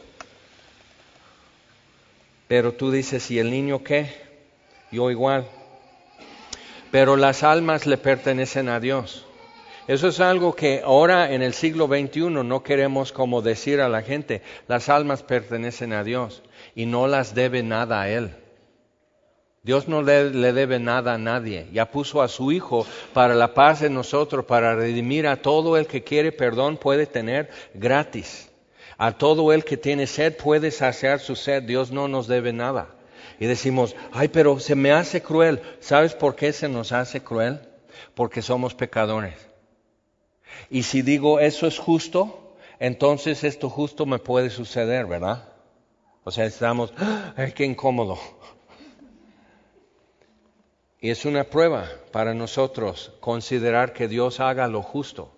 Pero tú dices, ¿y el niño qué? Yo igual. Pero las almas le pertenecen a Dios. Eso es algo que ahora en el siglo veintiuno no queremos como decir a la gente. Las almas pertenecen a Dios y no las debe nada a Él. Dios no le, le debe nada a nadie. Ya puso a su Hijo para la paz de nosotros, para redimir a todo el que quiere perdón, puede tener gratis. A todo el que tiene sed puede saciar su sed. Dios no nos debe nada. Y decimos, ay, pero se me hace cruel. ¿Sabes por qué se nos hace cruel? Porque somos pecadores. Y si digo eso es justo, entonces esto justo me puede suceder, ¿verdad? O sea, estamos, ay, qué incómodo. Y es una prueba para nosotros considerar que Dios haga lo justo.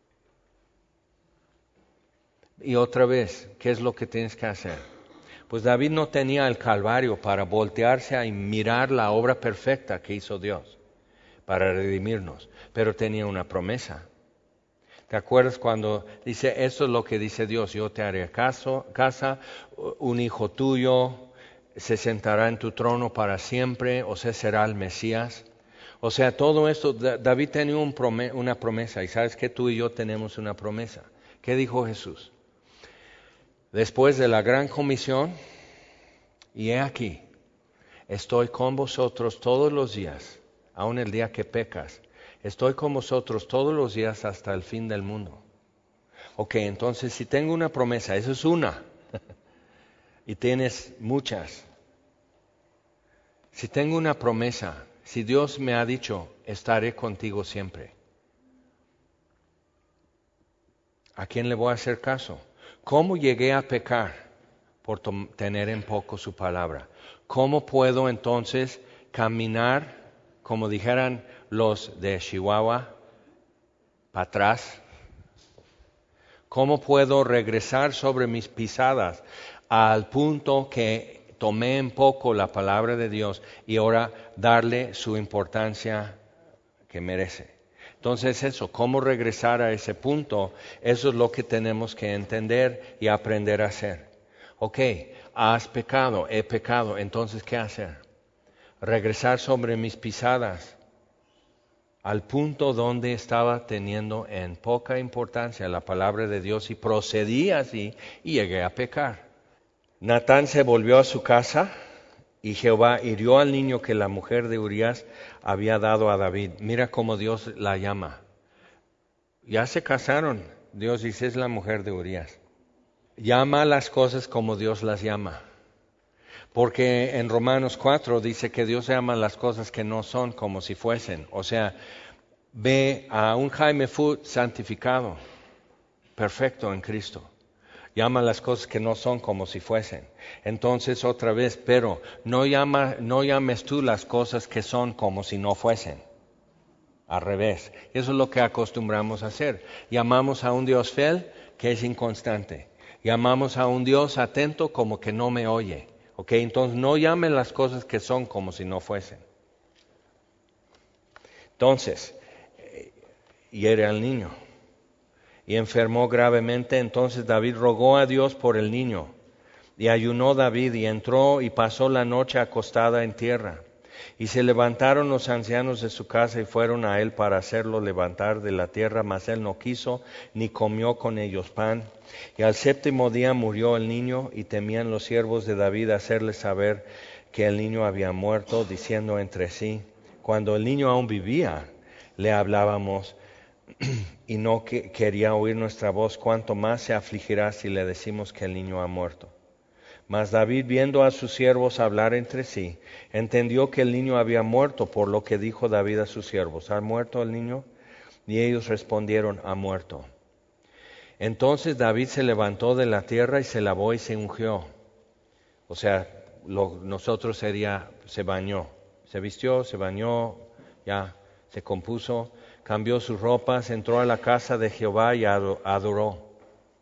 Y otra vez, ¿qué es lo que tienes que hacer? Pues David no tenía el Calvario para voltearse a mirar la obra perfecta que hizo Dios para redimirnos, pero tenía una promesa. ¿Te acuerdas cuando dice, esto es lo que dice Dios, yo te haré caso, casa, un hijo tuyo se sentará en tu trono para siempre, o sea, será el Mesías? O sea, todo esto, David tenía un prome- una promesa, y sabes que tú y yo tenemos una promesa. ¿Qué dijo Jesús? Después de la gran comisión, y he aquí, estoy con vosotros todos los días, aun el día que pecas, estoy con vosotros todos los días hasta el fin del mundo. Ok, entonces si tengo una promesa, eso es una, y tienes muchas. Si tengo una promesa, si Dios me ha dicho, estaré contigo siempre, ¿a quién le voy a hacer caso? ¿Cómo llegué a pecar? Por tener en poco su palabra. ¿Cómo puedo entonces caminar, como dijeran los de Chihuahua, para atrás? ¿Cómo puedo regresar sobre mis pisadas al punto que tomé en poco la palabra de Dios y ahora darle su importancia que merece? Entonces eso, ¿cómo regresar a ese punto? Eso es lo que tenemos que entender y aprender a hacer. Ok, has pecado, he pecado, entonces ¿qué hacer? Regresar sobre mis pisadas al punto donde estaba teniendo en poca importancia la palabra de Dios y procedí así y llegué a pecar. Natán se volvió a su casa y Jehová hirió al niño que la mujer de Urías había dado a David. Mira cómo Dios la llama. Ya se casaron, Dios dice es la mujer de Urías. Llama las cosas como Dios las llama. Porque en Romanos cuatro dice que Dios llama las cosas que no son como si fuesen. O sea, ve a un Jaime Foot santificado, perfecto en Cristo. Llama las cosas que no son como si fuesen. Entonces otra vez, pero no, llama, no llames tú las cosas que son como si no fuesen. Al revés. Eso es lo que acostumbramos a hacer. Llamamos a un Dios fiel que es inconstante. Llamamos a un Dios atento como que no me oye. ¿Ok? Entonces no llamen las cosas que son como si no fuesen. Entonces, hiere al niño y enfermó gravemente. Entonces David rogó a Dios por el niño. Y ayunó David y entró y pasó la noche acostada en tierra. Y se levantaron los ancianos de su casa y fueron a él para hacerlo levantar de la tierra, mas él no quiso, ni comió con ellos pan. Y al séptimo día murió el niño, y temían los siervos de David hacerle saber que el niño había muerto, diciendo entre sí, cuando el niño aún vivía, le hablábamos, y no que quería oír nuestra voz, cuánto más se afligirá si le decimos que el niño ha muerto. Mas David, viendo a sus siervos hablar entre sí, entendió que el niño había muerto, por lo que dijo David a sus siervos, ¿ha muerto el niño? Y ellos respondieron, ha muerto. Entonces David se levantó de la tierra y se lavó y se ungió. O sea, lo, nosotros sería, se bañó, se vistió, se bañó, ya, se compuso, cambió sus ropas, entró a la casa de Jehová y adoró.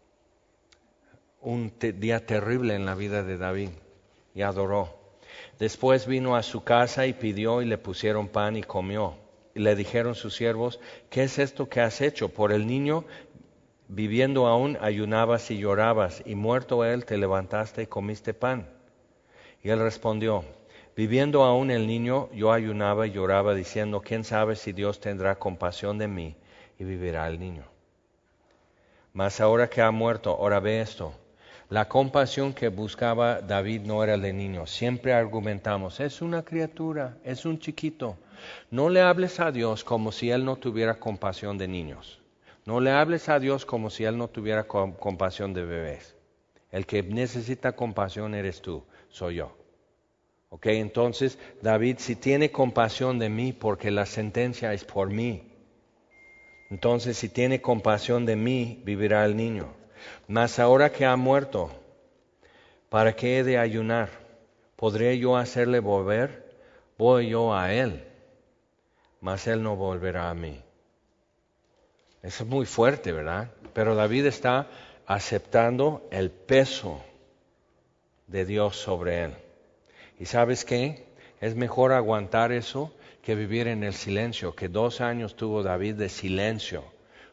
Un te- día terrible en la vida de David, y adoró. Después vino a su casa y pidió y le pusieron pan y comió. Y le dijeron sus siervos, ¿qué es esto que has hecho? Por el niño, viviendo aún, ayunabas y llorabas, y muerto él, te levantaste y comiste pan. Y él respondió, viviendo aún el niño, yo ayunaba y lloraba, diciendo, ¿quién sabe si Dios tendrá compasión de mí y vivirá el niño? Mas ahora que ha muerto, ahora ve esto. La compasión que buscaba David no era de niño. Siempre argumentamos, es una criatura, es un chiquito. No le hables a Dios como si Él no tuviera compasión de niños. No le hables a Dios como si Él no tuviera compasión de bebés. El que necesita compasión eres tú, soy yo. Ok, entonces David, si tiene compasión de mí, porque la sentencia es por mí. Entonces, si tiene compasión de mí, vivirá el niño. Mas ahora que ha muerto, ¿para qué he de ayunar? ¿Podré yo hacerle volver? Voy yo a él, mas él no volverá a mí. Eso es muy fuerte, ¿verdad? Pero David está aceptando el peso de Dios sobre él. ¿Y sabes qué? Es mejor aguantar eso que vivir en el silencio, que dos años tuvo David de silencio,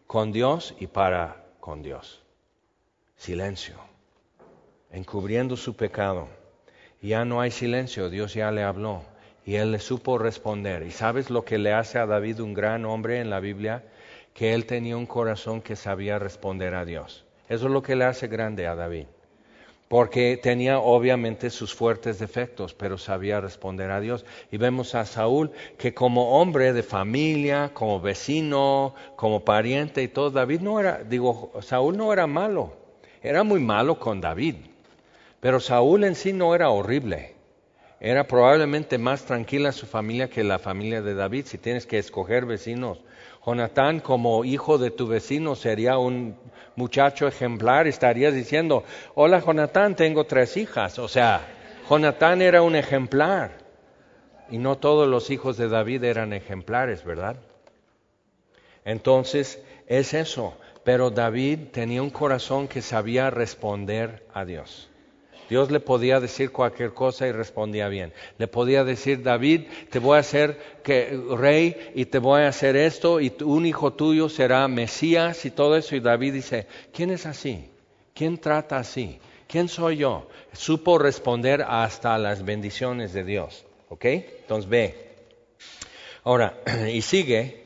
con Dios y para con Dios. Silencio, encubriendo su pecado. Ya no hay silencio, Dios ya le habló y él le supo responder. ¿Y sabes lo que le hace a David un gran hombre en la Biblia? Que él tenía un corazón que sabía responder a Dios. Eso es lo que le hace grande a David. Porque tenía obviamente sus fuertes defectos, pero sabía responder a Dios. Y vemos a Saúl que como hombre de familia, como vecino, como pariente y todo, David no era, digo, Saúl no era malo. Era muy malo con David. Pero Saúl en sí no era horrible. Era probablemente más tranquila su familia que la familia de David, si tienes que escoger vecinos. Jonatán, como hijo de tu vecino, sería un muchacho ejemplar. Estarías diciendo, hola Jonatán, tengo tres hijas. O sea, Jonatán era un ejemplar. Y no todos los hijos de David eran ejemplares, ¿verdad? Entonces, es eso. Pero David tenía un corazón que sabía responder a Dios. Dios le podía decir cualquier cosa y respondía bien. Le podía decir, David, te voy a hacer que, rey y te voy a hacer esto y un hijo tuyo será Mesías y todo eso. Y David dice, ¿quién es así? ¿Quién trata así? ¿Quién soy yo? Supo responder hasta las bendiciones de Dios. ¿Ok? Entonces ve. Ahora, y sigue.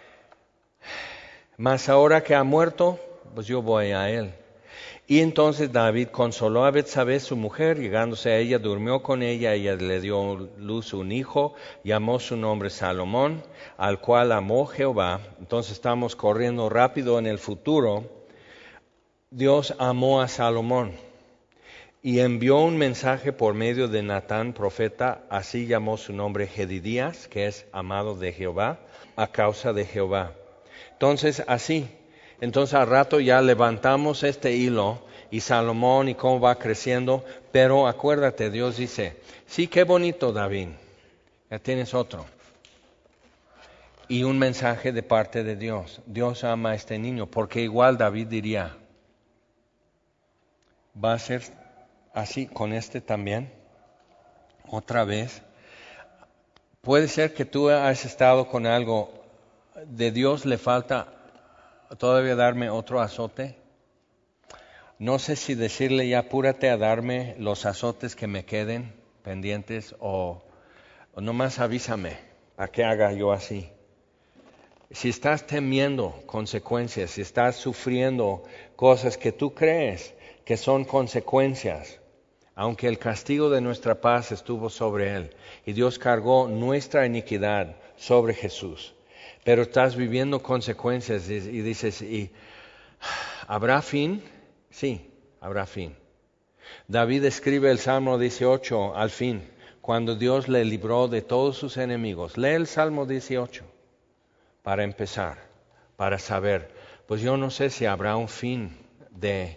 Mas ahora que ha muerto, pues yo voy a él. Y entonces David consoló a Betsabé, su mujer, llegándose a ella, durmió con ella, ella le dio luz un hijo, llamó su nombre Salomón, al cual amó Jehová. Entonces estamos corriendo rápido en el futuro. Dios amó a Salomón y envió un mensaje por medio de Natán, profeta, así llamó su nombre Jedidías, que es amado de Jehová, a causa de Jehová. Entonces así. Entonces al rato ya levantamos este hilo y Salomón y cómo va creciendo, pero acuérdate, Dios dice, sí, qué bonito David, ya tienes otro. Y un mensaje de parte de Dios, Dios ama a este niño, porque igual David diría, va a ser así con este también, otra vez. Puede ser que tú has estado con algo, de Dios le falta todavía darme otro azote. No sé si decirle ya apúrate a darme los azotes que me queden pendientes o, o nomás avísame a que haga yo así. Si estás temiendo consecuencias, si estás sufriendo cosas que tú crees que son consecuencias, aunque el castigo de nuestra paz estuvo sobre él y Dios cargó nuestra iniquidad sobre Jesús, pero estás viviendo consecuencias y, y dices, ¿y habrá fin? Sí, habrá fin. David escribe el Salmo dieciocho al fin, cuando Dios le libró de todos sus enemigos. Lee el Salmo dieciocho para empezar, para saber, pues yo no sé si habrá un fin de,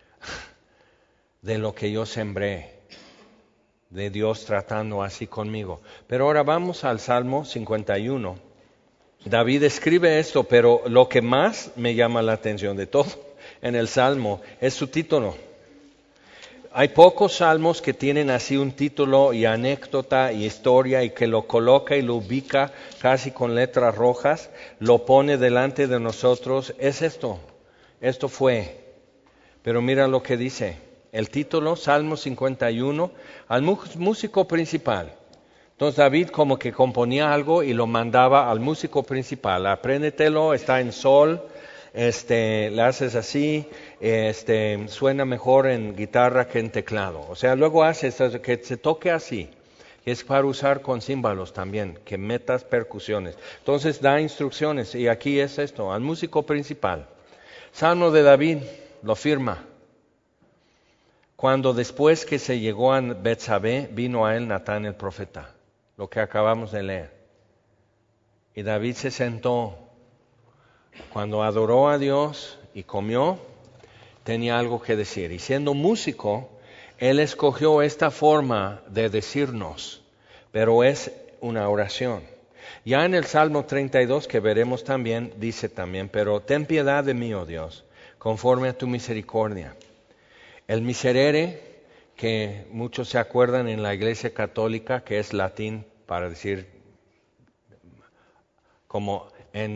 de lo que yo sembré, de Dios tratando así conmigo. Pero ahora vamos al Salmo cincuenta y uno. David escribe esto, pero lo que más me llama la atención de todo en el Salmo es su título. Hay pocos salmos que tienen así un título y anécdota y historia y que lo coloca y lo ubica casi con letras rojas, lo pone delante de nosotros. Es esto, esto fue. Pero mira lo que dice, el título, Salmo cincuenta y uno, al músico principal. Entonces David como que componía algo y lo mandaba al músico principal. Apréndetelo, está en sol, este, le haces así, este, suena mejor en guitarra que en teclado. O sea, luego haces que se toque así. Es para usar con címbalos también, que metas percusiones. Entonces da instrucciones y aquí es esto, al músico principal. Salmo de David, lo firma. Cuando después que se llegó a Betsabé, vino a él Natán el profeta. Lo que acabamos de leer. Y David se sentó. Cuando adoró a Dios y comió, tenía algo que decir. Y siendo músico, él escogió esta forma de decirnos, pero es una oración. Ya en el Salmo treinta y dos, que veremos también, dice también, pero ten piedad de mí, oh Dios, conforme a tu misericordia. El miserere, que muchos se acuerdan en la Iglesia Católica, que es latín para decir como en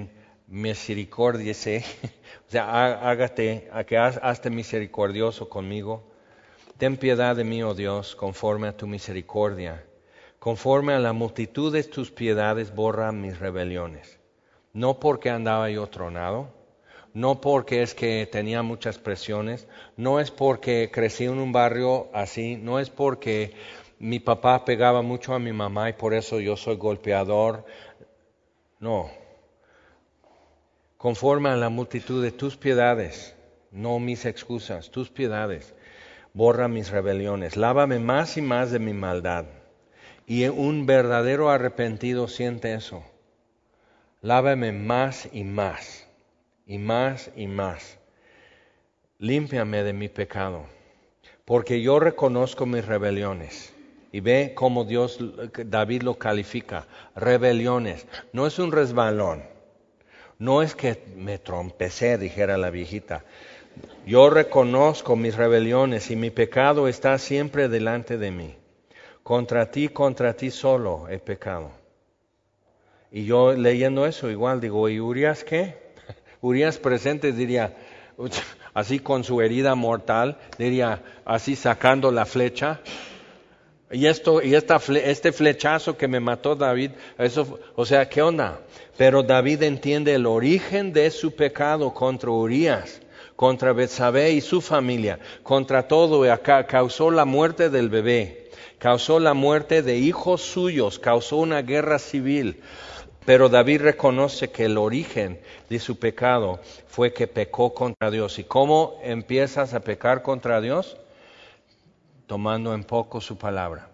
misericórdiese, o sea, hágate, a que hazte misericordioso conmigo. Ten piedad de mí, oh Dios, conforme a tu misericordia. Conforme a la multitud de tus piedades, borra mis rebeliones. No porque andaba yo tronado, no porque es que tenía muchas presiones, no es porque crecí en un barrio así, no es porque mi papá pegaba mucho a mi mamá y por eso yo soy golpeador. No. Conforme a la multitud de tus piedades, no mis excusas, tus piedades, borra mis rebeliones. Lávame más y más de mi maldad. Y un verdadero arrepentido siente eso. Lávame más y más, y más y más. Límpiame de mi pecado, porque yo reconozco mis rebeliones. Y ve cómo Dios, David lo califica, rebeliones. No es un resbalón, no es que me trompecé, dijera la viejita. Yo reconozco mis rebeliones y mi pecado está siempre delante de mí. Contra ti, contra ti solo he pecado. Y yo leyendo eso igual digo, ¿y Urias qué? Urias presente diría, así con su herida mortal, diría, así sacando la flecha. Y esto, y esta, este flechazo que me mató David, eso, o sea, ¿qué onda? Pero David entiende el origen de su pecado contra Urias, contra Betsabé y su familia, contra todo, y acá causó la muerte del bebé. Causó la muerte de hijos suyos, causó una guerra civil. Pero David reconoce que el origen de su pecado fue que pecó contra Dios. ¿Y cómo empiezas a pecar contra Dios? Tomando en poco su palabra.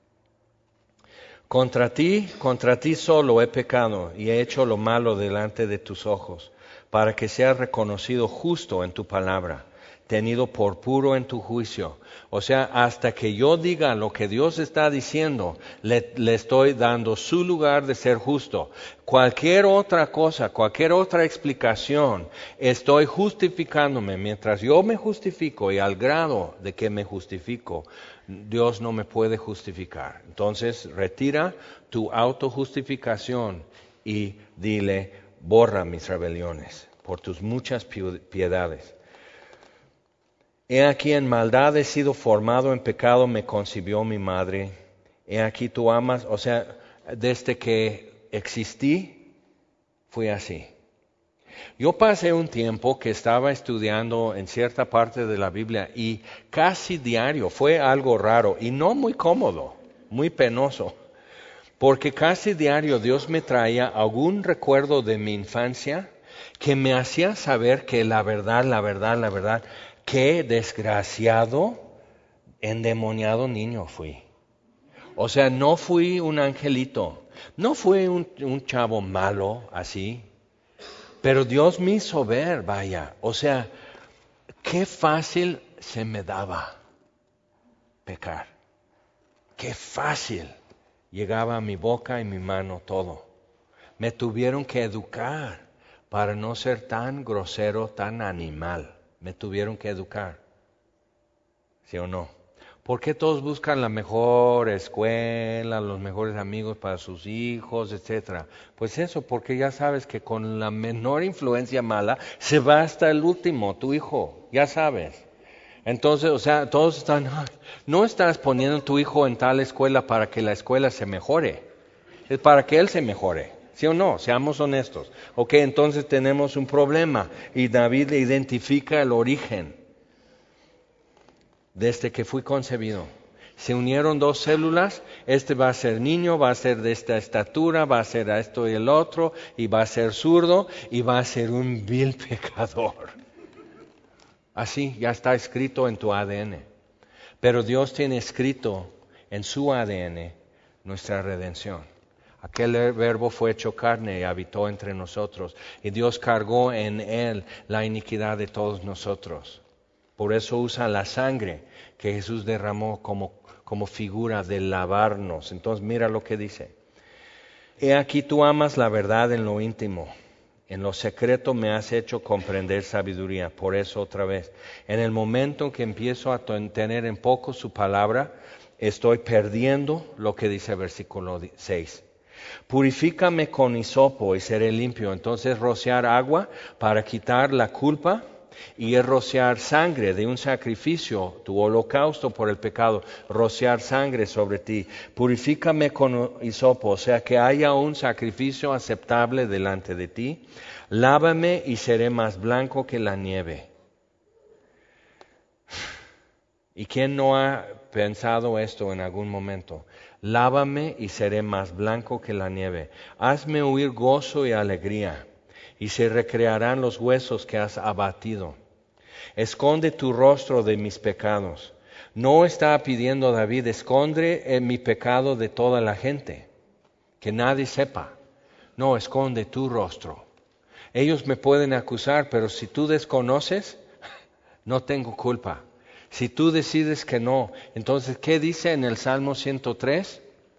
Contra ti, contra ti solo he pecado y he hecho lo malo delante de tus ojos, para que seas reconocido justo en tu palabra, tenido por puro en tu juicio. O sea, hasta que yo diga lo que Dios está diciendo, le, le estoy dando su lugar de ser justo. Cualquier otra cosa, cualquier otra explicación, estoy justificándome. Mientras yo me justifico y al grado de que me justifico, Dios no me puede justificar. Entonces, retira tu autojustificación y dile, borra mis rebeliones por tus muchas piedades. He aquí en maldad he sido formado, en pecado me concibió mi madre. He aquí tú amas, o sea, desde que existí, fui así. Yo pasé un tiempo que estaba estudiando en cierta parte de la Biblia y casi diario, fue algo raro y no muy cómodo, muy penoso, porque casi diario Dios me traía algún recuerdo de mi infancia que me hacía saber que la verdad, la verdad, la verdad, qué desgraciado, endemoniado niño fui. O sea, no fui un angelito, no fui un, un chavo malo así, pero Dios me hizo ver, vaya, o sea, qué fácil se me daba pecar. Qué fácil llegaba a mi boca y mi mano todo. Me tuvieron que educar para no ser tan grosero, tan animal. Me tuvieron que educar, ¿sí o no? ¿Por qué todos buscan la mejor escuela, los mejores amigos para sus hijos, etcétera? Pues eso, porque ya sabes que con la menor influencia mala se va hasta el último, tu hijo, ya sabes. Entonces, o sea, todos están, no estás poniendo a tu hijo en tal escuela para que la escuela se mejore, es para que él se mejore. ¿Sí o no? Seamos honestos. Ok, entonces tenemos un problema y David identifica el origen. Desde que fui concebido, se unieron dos células, este va a ser niño, va a ser de esta estatura, va a ser a esto y el otro, y va a ser zurdo, y va a ser un vil pecador. Así, ya está escrito en tu A D N. Pero Dios tiene escrito en su A D N nuestra redención. Aquel verbo fue hecho carne y habitó entre nosotros, y Dios cargó en él la iniquidad de todos nosotros. Por eso usa la sangre que Jesús derramó como, como figura de lavarnos. Entonces mira lo que dice. He aquí tú amas la verdad en lo íntimo. En lo secreto me has hecho comprender sabiduría. Por eso otra vez, en el momento en que empiezo a tener en poco su palabra, estoy perdiendo lo que dice el versículo seis. Purifícame con hisopo y seré limpio. Entonces rociar agua para quitar la culpa y es rociar sangre de un sacrificio, tu holocausto por el pecado, rociar sangre sobre ti. Purifícame con hisopo, o sea que haya un sacrificio aceptable delante de ti. Lávame y seré más blanco que la nieve. ¿Y quién no ha pensado esto en algún momento? Lávame y seré más blanco que la nieve. Hazme huir gozo y alegría, y se recrearán los huesos que has abatido. Esconde tu rostro de mis pecados. No está pidiendo David, esconde mi pecado de toda la gente, que nadie sepa. No, esconde tu rostro. Ellos me pueden acusar, pero si tú desconoces, no tengo culpa. Si tú decides que no, entonces, ¿qué dice en el Salmo ciento tres?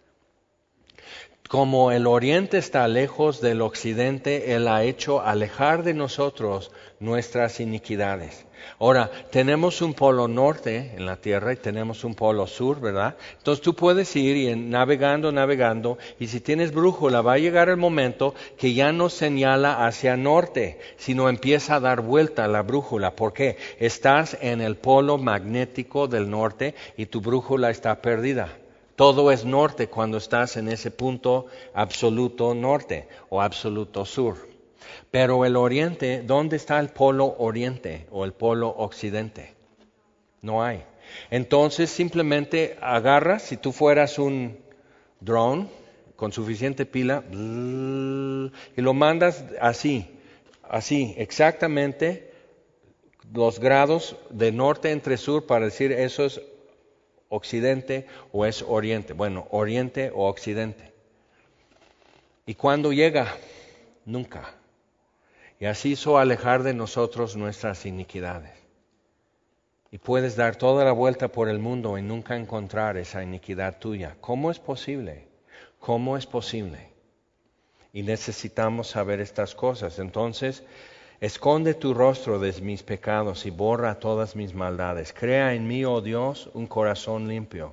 Como el oriente está lejos del occidente, Él ha hecho alejar de nosotros nuestras iniquidades. Ahora, tenemos un polo norte en la tierra y tenemos un polo sur, ¿verdad? Entonces tú puedes ir y navegando, navegando, y si tienes brújula va a llegar el momento que ya no señala hacia norte, sino empieza a dar vuelta la brújula. ¿Por qué? Estás en el polo magnético del norte y tu brújula está perdida. Todo es norte cuando estás en ese punto absoluto norte o absoluto sur. Pero el oriente, ¿dónde está el polo oriente o el polo occidente? No hay. Entonces simplemente agarras, si tú fueras un drone con suficiente pila, y lo mandas así, así, exactamente los grados de norte entre sur para decir eso es occidente o es oriente. Bueno, oriente o occidente. ¿Y cuándo llega? Nunca. Y así hizo alejar de nosotros nuestras iniquidades. Y puedes dar toda la vuelta por el mundo y nunca encontrar esa iniquidad tuya. ¿Cómo es posible? ¿Cómo es posible? Y necesitamos saber estas cosas. Entonces, esconde tu rostro de mis pecados y borra todas mis maldades. Crea en mí, oh Dios, un corazón limpio.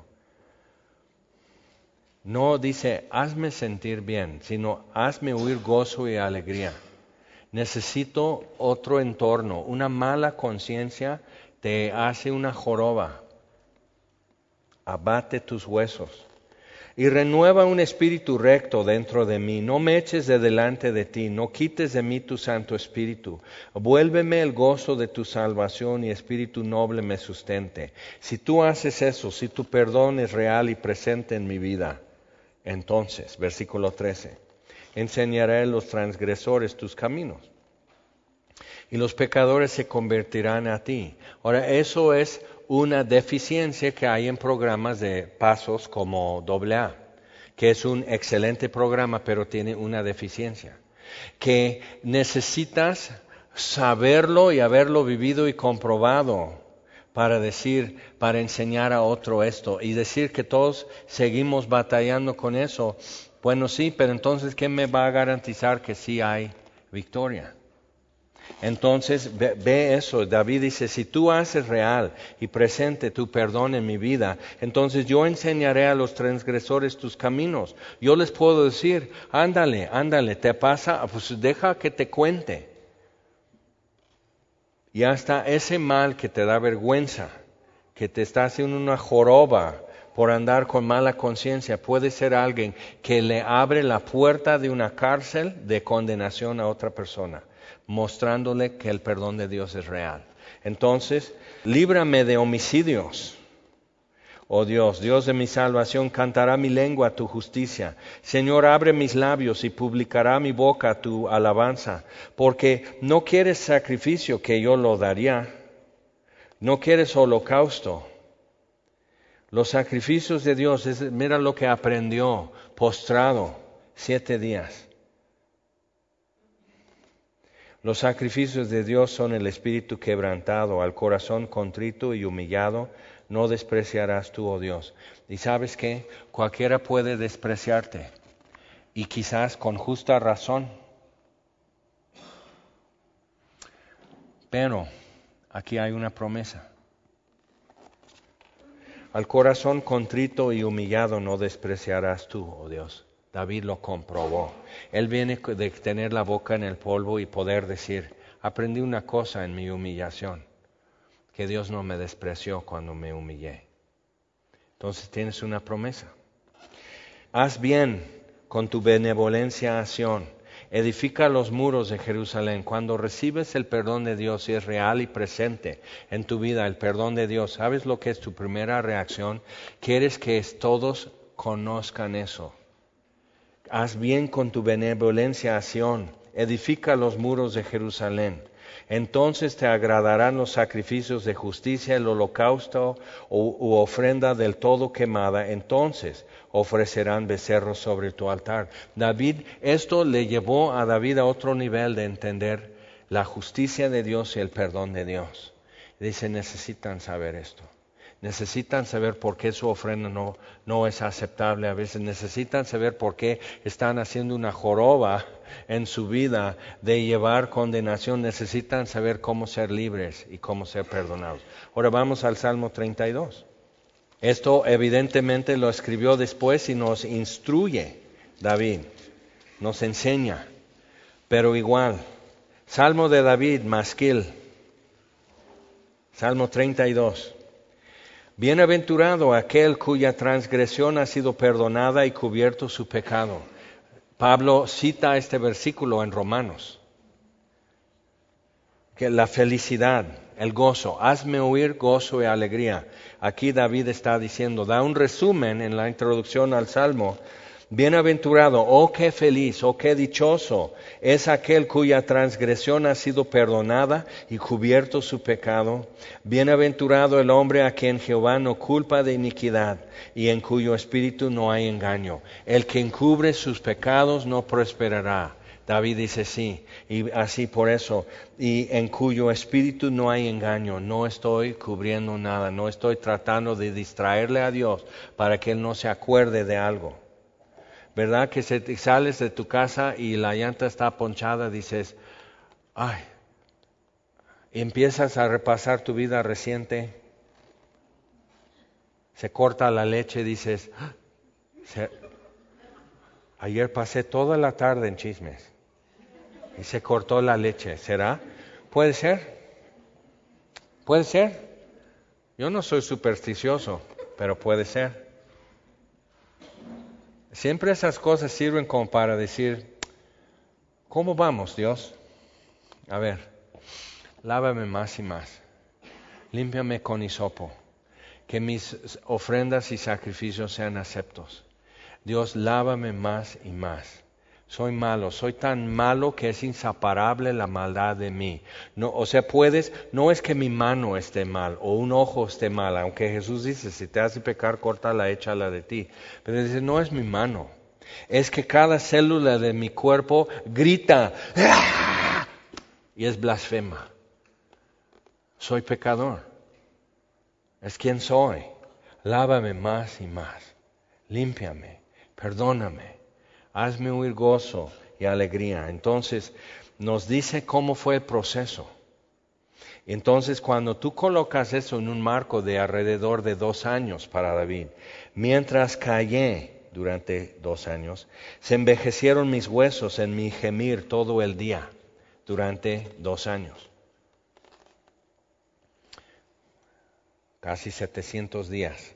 No dice, hazme sentir bien, sino hazme huir gozo y alegría. Necesito otro entorno. Una mala conciencia te hace una joroba. Abate tus huesos. Y renueva un espíritu recto dentro de mí. No me eches de delante de ti, no quites de mí tu Santo Espíritu. Vuélveme el gozo de tu salvación y espíritu noble me sustente. Si tú haces eso, si tu perdón es real y presente en mi vida, entonces, versículo trece, enseñaré a los transgresores tus caminos y los pecadores se convertirán a ti. Ahora, eso es una deficiencia que hay en programas de pasos como doble A, que es un excelente programa, pero tiene una deficiencia, que necesitas saberlo y haberlo vivido y comprobado para decir, para enseñar a otro esto y decir que todos seguimos batallando con eso. Bueno, sí, pero entonces, ¿qué me va a garantizar que sí hay victoria? Entonces ve, ve eso, David dice, si tú haces real y presente tu perdón en mi vida, entonces yo enseñaré a los transgresores tus caminos. Yo les puedo decir, ándale, ándale, te pasa, pues deja que te cuente. Y hasta ese mal que te da vergüenza, que te está haciendo una joroba por andar con mala conciencia, puede ser alguien que le abre la puerta de una cárcel de condenación a otra persona, mostrándole que el perdón de Dios es real. Entonces, líbrame de homicidios. Oh Dios, Dios de mi salvación, cantará mi lengua tu justicia. Señor, abre mis labios y publicará mi boca tu alabanza, porque no quieres sacrificio que yo lo daría, no quieres holocausto. Los sacrificios de Dios, es, mira lo que aprendió, postrado, siete días. Los sacrificios de Dios son el espíritu quebrantado, al corazón contrito y humillado, no despreciarás tú, oh Dios. Y sabes qué, cualquiera puede despreciarte, y quizás con justa razón. Pero aquí hay una promesa. Al corazón contrito y humillado no despreciarás tú, oh Dios. David lo comprobó. Él viene de tener la boca en el polvo y poder decir, aprendí una cosa en mi humillación, que Dios no me despreció cuando me humillé. Entonces tienes una promesa. Haz bien con tu benevolencia a Sión. Edifica los muros de Jerusalén. Cuando recibes el perdón de Dios y es real y presente en tu vida el perdón de Dios, ¿sabes lo que es tu primera reacción? Quieres que todos conozcan eso. Haz bien con tu benevolencia a Sión. Edifica los muros de Jerusalén. Entonces te agradarán los sacrificios de justicia, el holocausto u, u ofrenda del todo quemada. Entonces ofrecerán becerros sobre tu altar. David, esto le llevó a David a otro nivel de entender la justicia de Dios y el perdón de Dios. Dice, necesitan saber esto. Necesitan saber por qué su ofrenda no, no es aceptable. A veces necesitan saber por qué están haciendo una joroba en su vida de llevar condenación. Necesitan saber cómo ser libres y cómo ser perdonados. Ahora vamos al Salmo treinta y dos. Esto evidentemente lo escribió después y nos instruye David, nos enseña. Pero igual, Salmo de David, Masquil, Salmo treinta y dos. Bienaventurado aquel cuya transgresión ha sido perdonada y cubierto su pecado. Pablo cita este versículo en Romanos. Que la felicidad, el gozo, hazme oír gozo y alegría. Aquí David está diciendo, da un resumen en la introducción al Salmo. Bienaventurado, oh qué feliz, oh qué dichoso es aquel cuya transgresión ha sido perdonada y cubierto su pecado. Bienaventurado el hombre a quien Jehová no culpa de iniquidad y en cuyo espíritu no hay engaño. El que encubre sus pecados no prosperará. David dice sí, y así por eso, y en cuyo espíritu no hay engaño. No estoy cubriendo nada, no estoy tratando de distraerle a Dios para que Él no se acuerde de algo. ¿Verdad que se, sales de tu casa y la llanta está ponchada, dices, ay, y empiezas a repasar tu vida reciente, se corta la leche, dices, se, ayer pasé toda la tarde en chismes y se cortó la leche, ¿será? ¿Puede ser? ¿Puede ser? Yo no soy supersticioso, pero puede ser. Siempre esas cosas sirven como para decir, ¿cómo vamos, Dios? A ver, lávame más y más. Límpiame con hisopo. Que mis ofrendas y sacrificios sean aceptos. Dios, lávame más y más. Soy malo, soy tan malo que es inseparable la maldad de mí. No, o sea, puedes, no es que mi mano esté mal o un ojo esté mal, aunque Jesús dice, si te hace pecar, córtala, échala de ti. Pero dice, no es mi mano, es que cada célula de mi cuerpo grita ¡ah! Y es blasfema. Soy pecador, es quien soy. Lávame más y más, límpiame, perdóname. Hazme oír gozo y alegría. Entonces, nos dice cómo fue el proceso. Entonces, cuando tú colocas eso en un marco de alrededor de dos años para David, mientras callé durante dos años, se envejecieron mis huesos en mi gemir todo el día durante dos años. Casi setecientos días.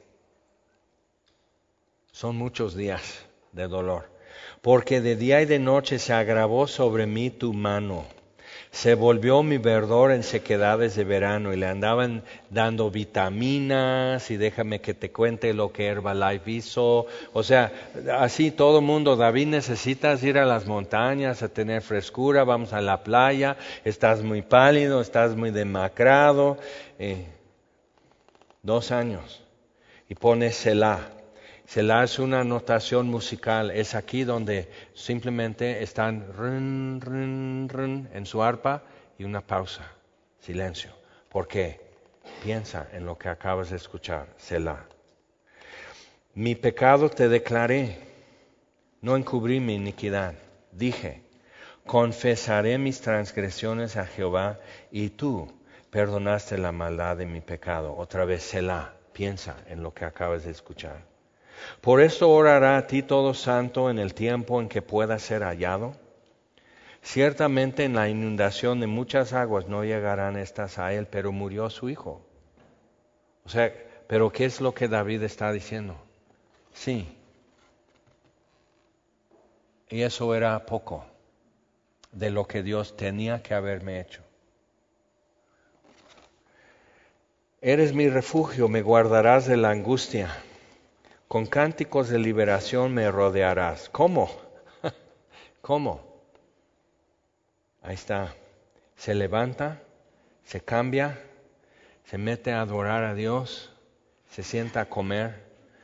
Son muchos días de dolor. Porque de día y de noche se agravó sobre mí tu mano. Se volvió mi verdor en sequedades de verano y le andaban dando vitaminas y déjame que te cuente lo que Herbalife hizo. O sea, así todo el mundo, David, necesitas ir a las montañas a tener frescura, vamos a la playa, estás muy pálido, estás muy demacrado. Eh, dos años. Y pone Selah. Selah es una notación musical, es aquí donde simplemente están run, run, run, en su arpa y una pausa, silencio. ¿Por qué? Piensa en lo que acabas de escuchar, Selah. Mi pecado te declaré, no encubrí mi iniquidad. Dije, confesaré mis transgresiones a Jehová y tú perdonaste la maldad de mi pecado. Otra vez, Selah, piensa en lo que acabas de escuchar. Por esto orará a ti todo santo en el tiempo en que pueda ser hallado. Ciertamente en la inundación de muchas aguas no llegarán estas a él, pero murió su hijo. O sea, ¿pero qué es lo que David está diciendo? Sí. Y eso era poco de lo que Dios tenía que haberme hecho. Eres mi refugio, me guardarás de la angustia. Con cánticos de liberación me rodearás. ¿Cómo? ¿Cómo? Ahí está. Se levanta, se cambia, se mete a adorar a Dios, se sienta a comer.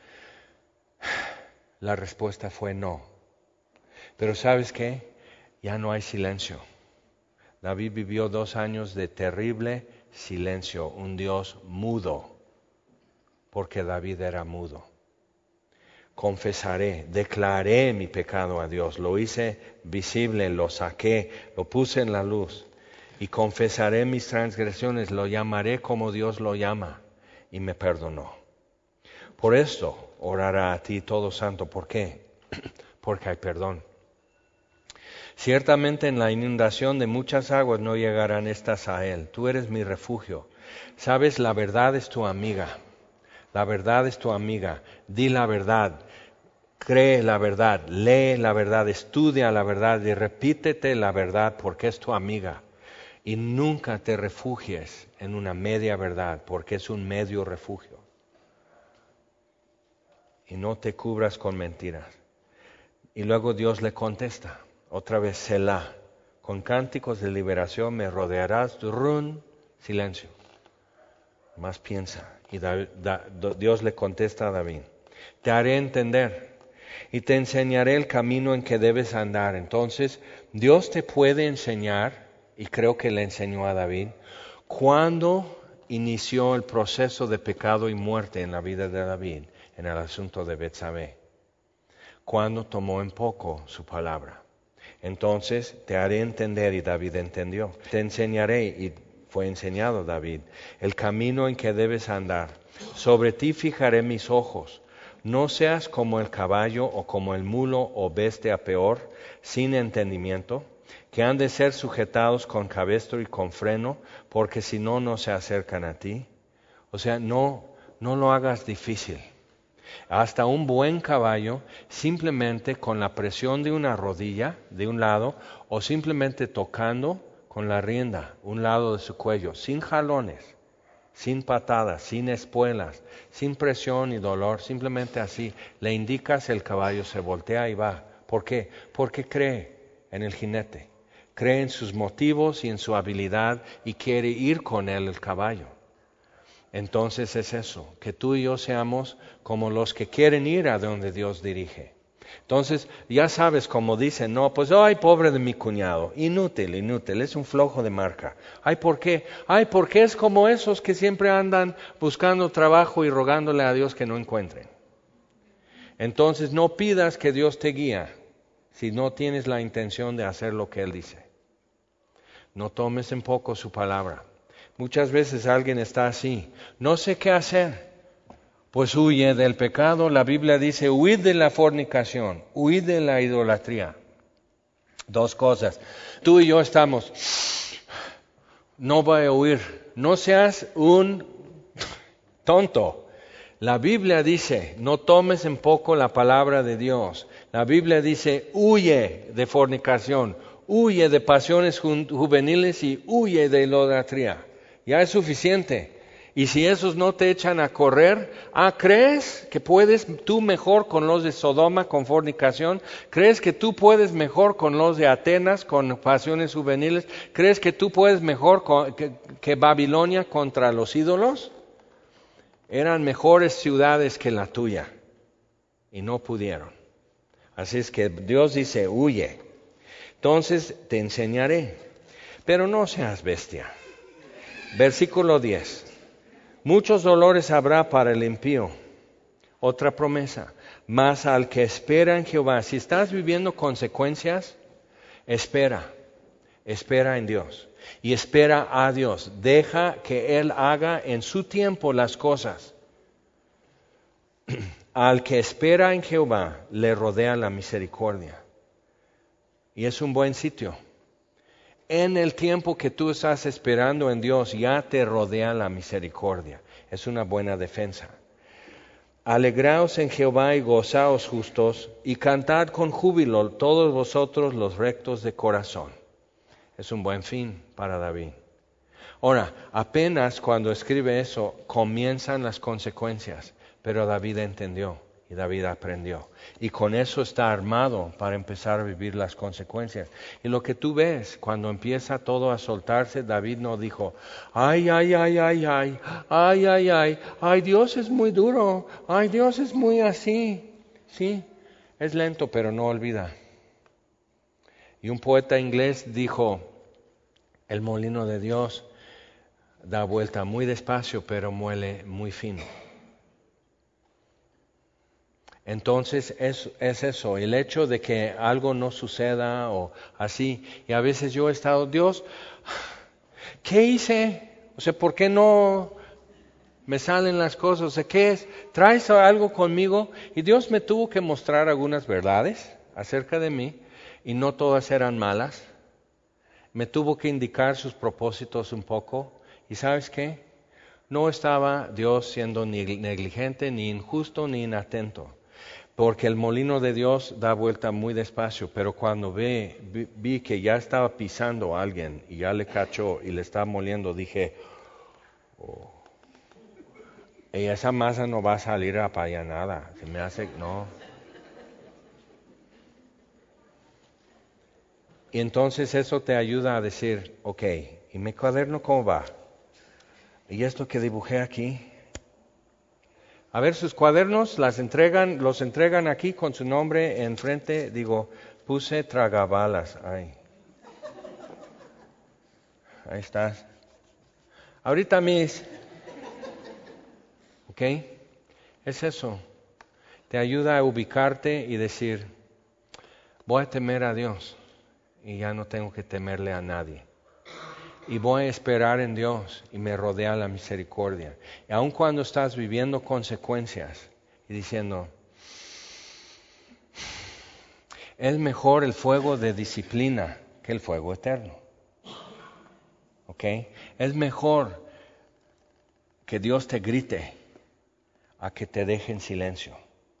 La respuesta fue no. Pero ¿sabes qué? Ya no hay silencio. David vivió dos años de terrible silencio, un Dios mudo, porque David era mudo. Confesaré, declaré mi pecado a Dios, lo hice visible, lo saqué, lo puse en la luz. Y confesaré mis transgresiones, lo llamaré como Dios lo llama, y me perdonó. Por esto orará a ti todo santo. ¿Por qué? Porque hay perdón. Ciertamente en la inundación de muchas aguas no llegarán estas a él. Tú eres mi refugio. Sabes, la verdad es tu amiga. La verdad es tu amiga. Di la verdad. Cree la verdad. Lee la verdad. Estudia la verdad y repítete la verdad porque es tu amiga. Y nunca te refugies en una media verdad porque es un medio refugio. Y no te cubras con mentiras. Y luego Dios le contesta. Otra vez, Selah, con cánticos de liberación me rodearás, run, silencio. Más piensa. Y David, da, Dios le contesta a David, te haré entender y te enseñaré el camino en que debes andar. Entonces, Dios te puede enseñar, y creo que le enseñó a David, cuando inició el proceso de pecado y muerte en la vida de David, en el asunto de Betsabé, cuando tomó en poco su palabra. Entonces te haré entender, y David entendió. Te enseñaré, y fue enseñado David, el camino en que debes andar. Sobre ti fijaré mis ojos. No seas como el caballo o como el mulo o bestia peor, sin entendimiento, que han de ser sujetados con cabestro y con freno, porque si no, no se acercan a ti. O sea, no, no lo hagas difícil. Hasta un buen caballo, simplemente con la presión de una rodilla de un lado o simplemente tocando con la rienda un lado de su cuello, sin jalones, sin patadas, sin espuelas, sin presión y dolor, simplemente así, le indicas, el caballo se voltea y va. ¿Por qué? Porque cree en el jinete, cree en sus motivos y en su habilidad y quiere ir con él el caballo. Entonces es eso, que tú y yo seamos como los que quieren ir a donde Dios dirige. Entonces, ya sabes, como dicen, no, pues, ay, pobre de mi cuñado, inútil, inútil, es un flojo de marca. Ay, ¿por qué? Ay, porque es como esos que siempre andan buscando trabajo y rogándole a Dios que no encuentren. Entonces, no pidas que Dios te guíe si no tienes la intención de hacer lo que Él dice. No tomes en poco su palabra. Muchas veces alguien está así, no sé qué hacer, pues huye del pecado. La Biblia dice, huid de la fornicación, huid de la idolatría. Dos cosas, tú y yo estamos, no voy a huir, no seas un tonto. La Biblia dice, no tomes en poco la palabra de Dios. La Biblia dice, huye de fornicación, huye de pasiones ju- juveniles y huye de idolatría. Ya es suficiente. Y si esos no te echan a correr, ah, ¿crees que puedes tú mejor con los de Sodoma, con fornicación? ¿Crees que tú puedes mejor con los de Atenas, con pasiones juveniles? ¿Crees que tú puedes mejor con, que, que Babilonia contra los ídolos? Eran mejores ciudades que la tuya y no pudieron. Así es que Dios dice, huye. Entonces te enseñaré, pero no seas bestia. Versículo diez. Muchos dolores habrá para el impío. Otra promesa. Mas al que espera en Jehová, si estás viviendo consecuencias, espera. Espera en Dios. Y espera a Dios. Deja que Él haga en su tiempo las cosas. Al que espera en Jehová le rodea la misericordia. Y es un buen sitio. En el tiempo que tú estás esperando en Dios, ya te rodea la misericordia. Es una buena defensa. Alegraos en Jehová y gozaos justos, y cantad con júbilo todos vosotros los rectos de corazón. Es un buen fin para David. Ahora, apenas cuando escribe eso, comienzan las consecuencias, pero David entendió y David aprendió. Y con eso está armado para empezar a vivir las consecuencias. Y lo que tú ves, cuando empieza todo a soltarse, David no dijo, ay, ay, ay, ay, ay, ay, ay, ay, ay, Dios es muy duro, ay, Dios es muy así. Sí, es lento, pero no olvida. Y un poeta inglés dijo, el molino de Dios da vuelta muy despacio, pero muele muy fino. Entonces es, es eso, el hecho de que algo no suceda o así. Y a veces yo he estado, Dios, ¿qué hice? O sea, ¿por qué no me salen las cosas? O sea, ¿qué es? ¿Traes algo conmigo? Y Dios me tuvo que mostrar algunas verdades acerca de mí, y no todas eran malas. Me tuvo que indicar sus propósitos un poco. ¿Y sabes qué? No estaba Dios siendo ni negligente, ni injusto, ni inatento. Porque el molino de Dios da vuelta muy despacio, pero cuando ve, vi, vi que ya estaba pisando a alguien y ya le cachó y le estaba moliendo, dije, oh, y esa masa no va a salir a para allá nada, se me hace, no. Y entonces eso te ayuda a decir, ok, ¿y mi cuaderno cómo va? ¿Y esto que dibujé aquí? A ver, sus cuadernos las entregan, los entregan aquí con su nombre enfrente. Digo, puse tragabalas. Ay. Ahí estás. Ahorita mis. ¿Ok? Es eso. Te ayuda a ubicarte y decir, voy a temer a Dios y ya no tengo que temerle a nadie. Y voy a esperar en Dios y me rodea la misericordia. Y aun cuando estás viviendo consecuencias y diciendo, es mejor el fuego de disciplina que el fuego eterno. ¿Ok? Es mejor que Dios te grite a que te deje en silencio.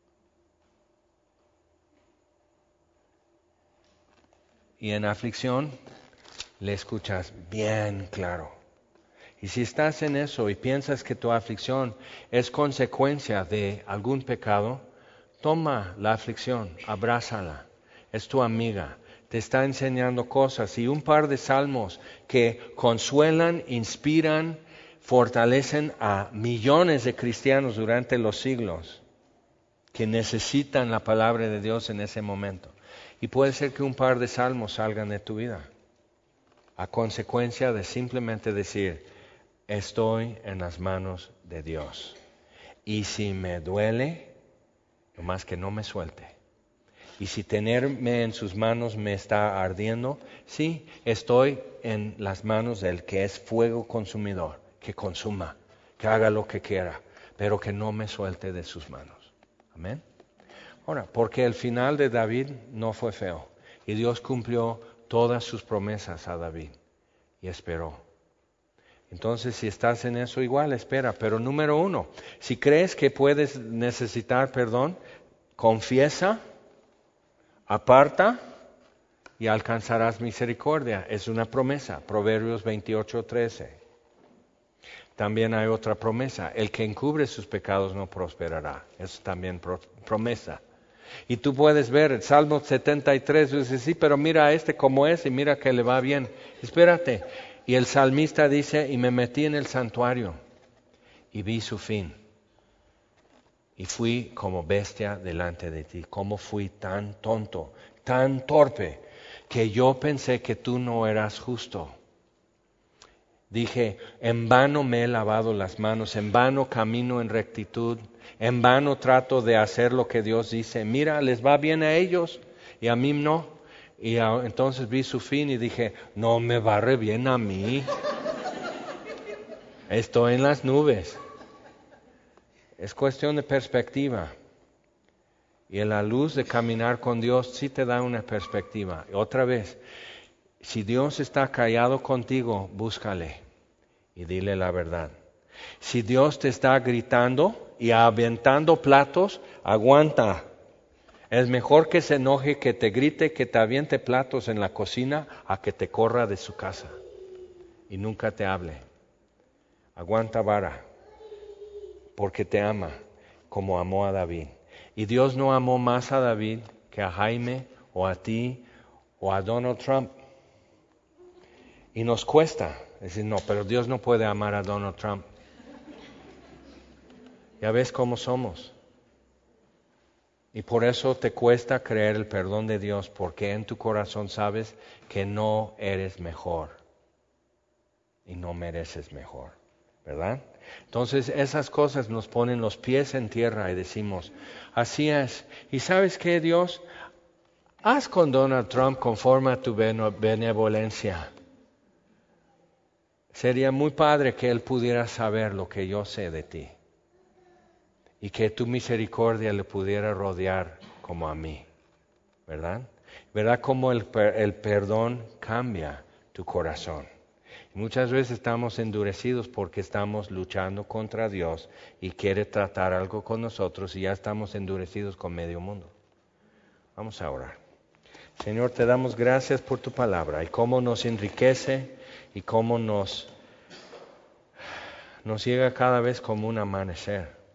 Y en aflicción le escuchas bien claro. Y si estás en eso y piensas que tu aflicción es consecuencia de algún pecado, toma la aflicción, abrázala, es tu amiga, te está enseñando cosas. Y un par de salmos que consuelan, inspiran, fortalecen a millones de cristianos durante los siglos que necesitan la palabra de Dios en ese momento. Y puede ser que un par de salmos salgan de tu vida a consecuencia de simplemente decir, estoy en las manos de Dios. Y si me duele, nomás que no me suelte. Y si tenerme en sus manos me está ardiendo, sí, estoy en las manos del que es fuego consumidor, que consuma, que haga lo que quiera, pero que no me suelte de sus manos. Amén. Ahora, porque el final de David no fue feo, y Dios cumplió todas sus promesas a David, y esperó. Entonces, si estás en eso, igual espera. Pero número uno, si crees que puedes necesitar perdón, confiesa, aparta y alcanzarás misericordia. Es una promesa, Proverbios veintiocho, trece. También hay otra promesa, el que encubre sus pecados no prosperará. Es también pro- promesa. Y tú puedes ver el Salmo setenta y tres, dice, sí, pero mira a este como es y mira que le va bien. Espérate. Y el salmista dice, y me metí en el santuario y vi su fin. Y fui como bestia delante de ti. ¿Cómo fui tan tonto, tan torpe, que yo pensé que tú no eras justo? Dije, en vano me he lavado las manos, en vano camino en rectitud, en vano trato de hacer lo que Dios dice. Mira, les va bien a ellos y a mí no. Y a, entonces vi su fin y dije, no me va re bien a mí. Estoy en las nubes. Es cuestión de perspectiva. Y en la luz de caminar con Dios sí te da una perspectiva. Y otra vez, si Dios está callado contigo, búscale y dile la verdad. Si Dios te está gritando y aventando platos, aguanta. Es mejor que se enoje, que te grite, que te aviente platos en la cocina, a que te corra de su casa y nunca te hable. Aguanta vara, porque te ama como amó a David. Y Dios no amó más a David que a Jaime o a ti o a Donald Trump. Y nos cuesta decir, no, pero Dios no puede amar a Donald Trump. Ya ves cómo somos. Y por eso te cuesta creer el perdón de Dios, porque en tu corazón sabes que no eres mejor y no mereces mejor, ¿verdad? Entonces esas cosas nos ponen los pies en tierra y decimos, así es. ¿Y sabes qué, Dios? Haz con Donald Trump conforme a tu benevolencia. Sería muy padre que él pudiera saber lo que yo sé de ti. Y que tu misericordia le pudiera rodear como a mí, ¿verdad? ¿Verdad cómo el, el perdón cambia tu corazón? Y muchas veces estamos endurecidos porque estamos luchando contra Dios y quiere tratar algo con nosotros y ya estamos endurecidos con medio mundo. Vamos a orar. Señor, te damos gracias por tu palabra y cómo nos enriquece y cómo nos, nos llega cada vez como un amanecer.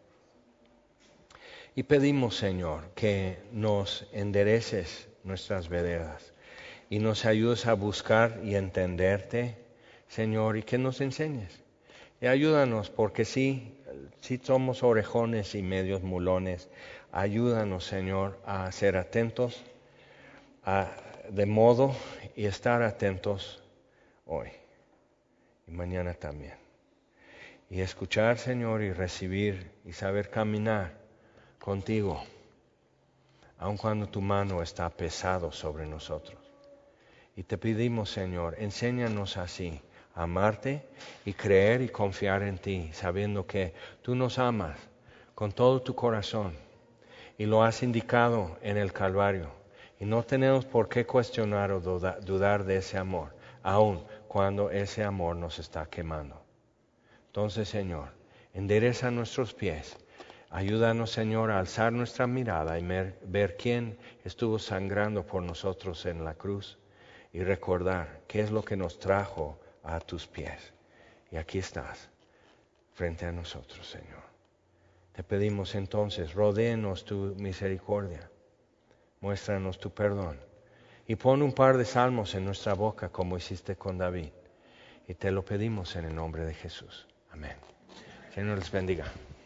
Y pedimos, Señor, que nos endereces nuestras veredas y nos ayudes a buscar y entenderte, Señor, y que nos enseñes. Y ayúdanos, porque sí, sí somos orejones y medios mulones. Ayúdanos, Señor, a ser atentos, a, de modo y estar atentos hoy y mañana también. Y escuchar, Señor, y recibir y saber caminar contigo, aun cuando tu mano está pesado sobre nosotros. Y te pedimos, Señor, enséñanos así, a amarte y creer y confiar en ti, sabiendo que tú nos amas con todo tu corazón y lo has indicado en el Calvario. Y no tenemos por qué cuestionar o duda, dudar de ese amor, aun cuando ese amor nos está quemando. Entonces, Señor, endereza nuestros pies. Ayúdanos, Señor, a alzar nuestra mirada y ver, ver quién estuvo sangrando por nosotros en la cruz y recordar qué es lo que nos trajo a tus pies. Y aquí estás, frente a nosotros, Señor. Te pedimos entonces, rodéenos tu misericordia, muéstranos tu perdón y pon un par de salmos en nuestra boca como hiciste con David. Y te lo pedimos en el nombre de Jesús. Amén. Señor les bendiga.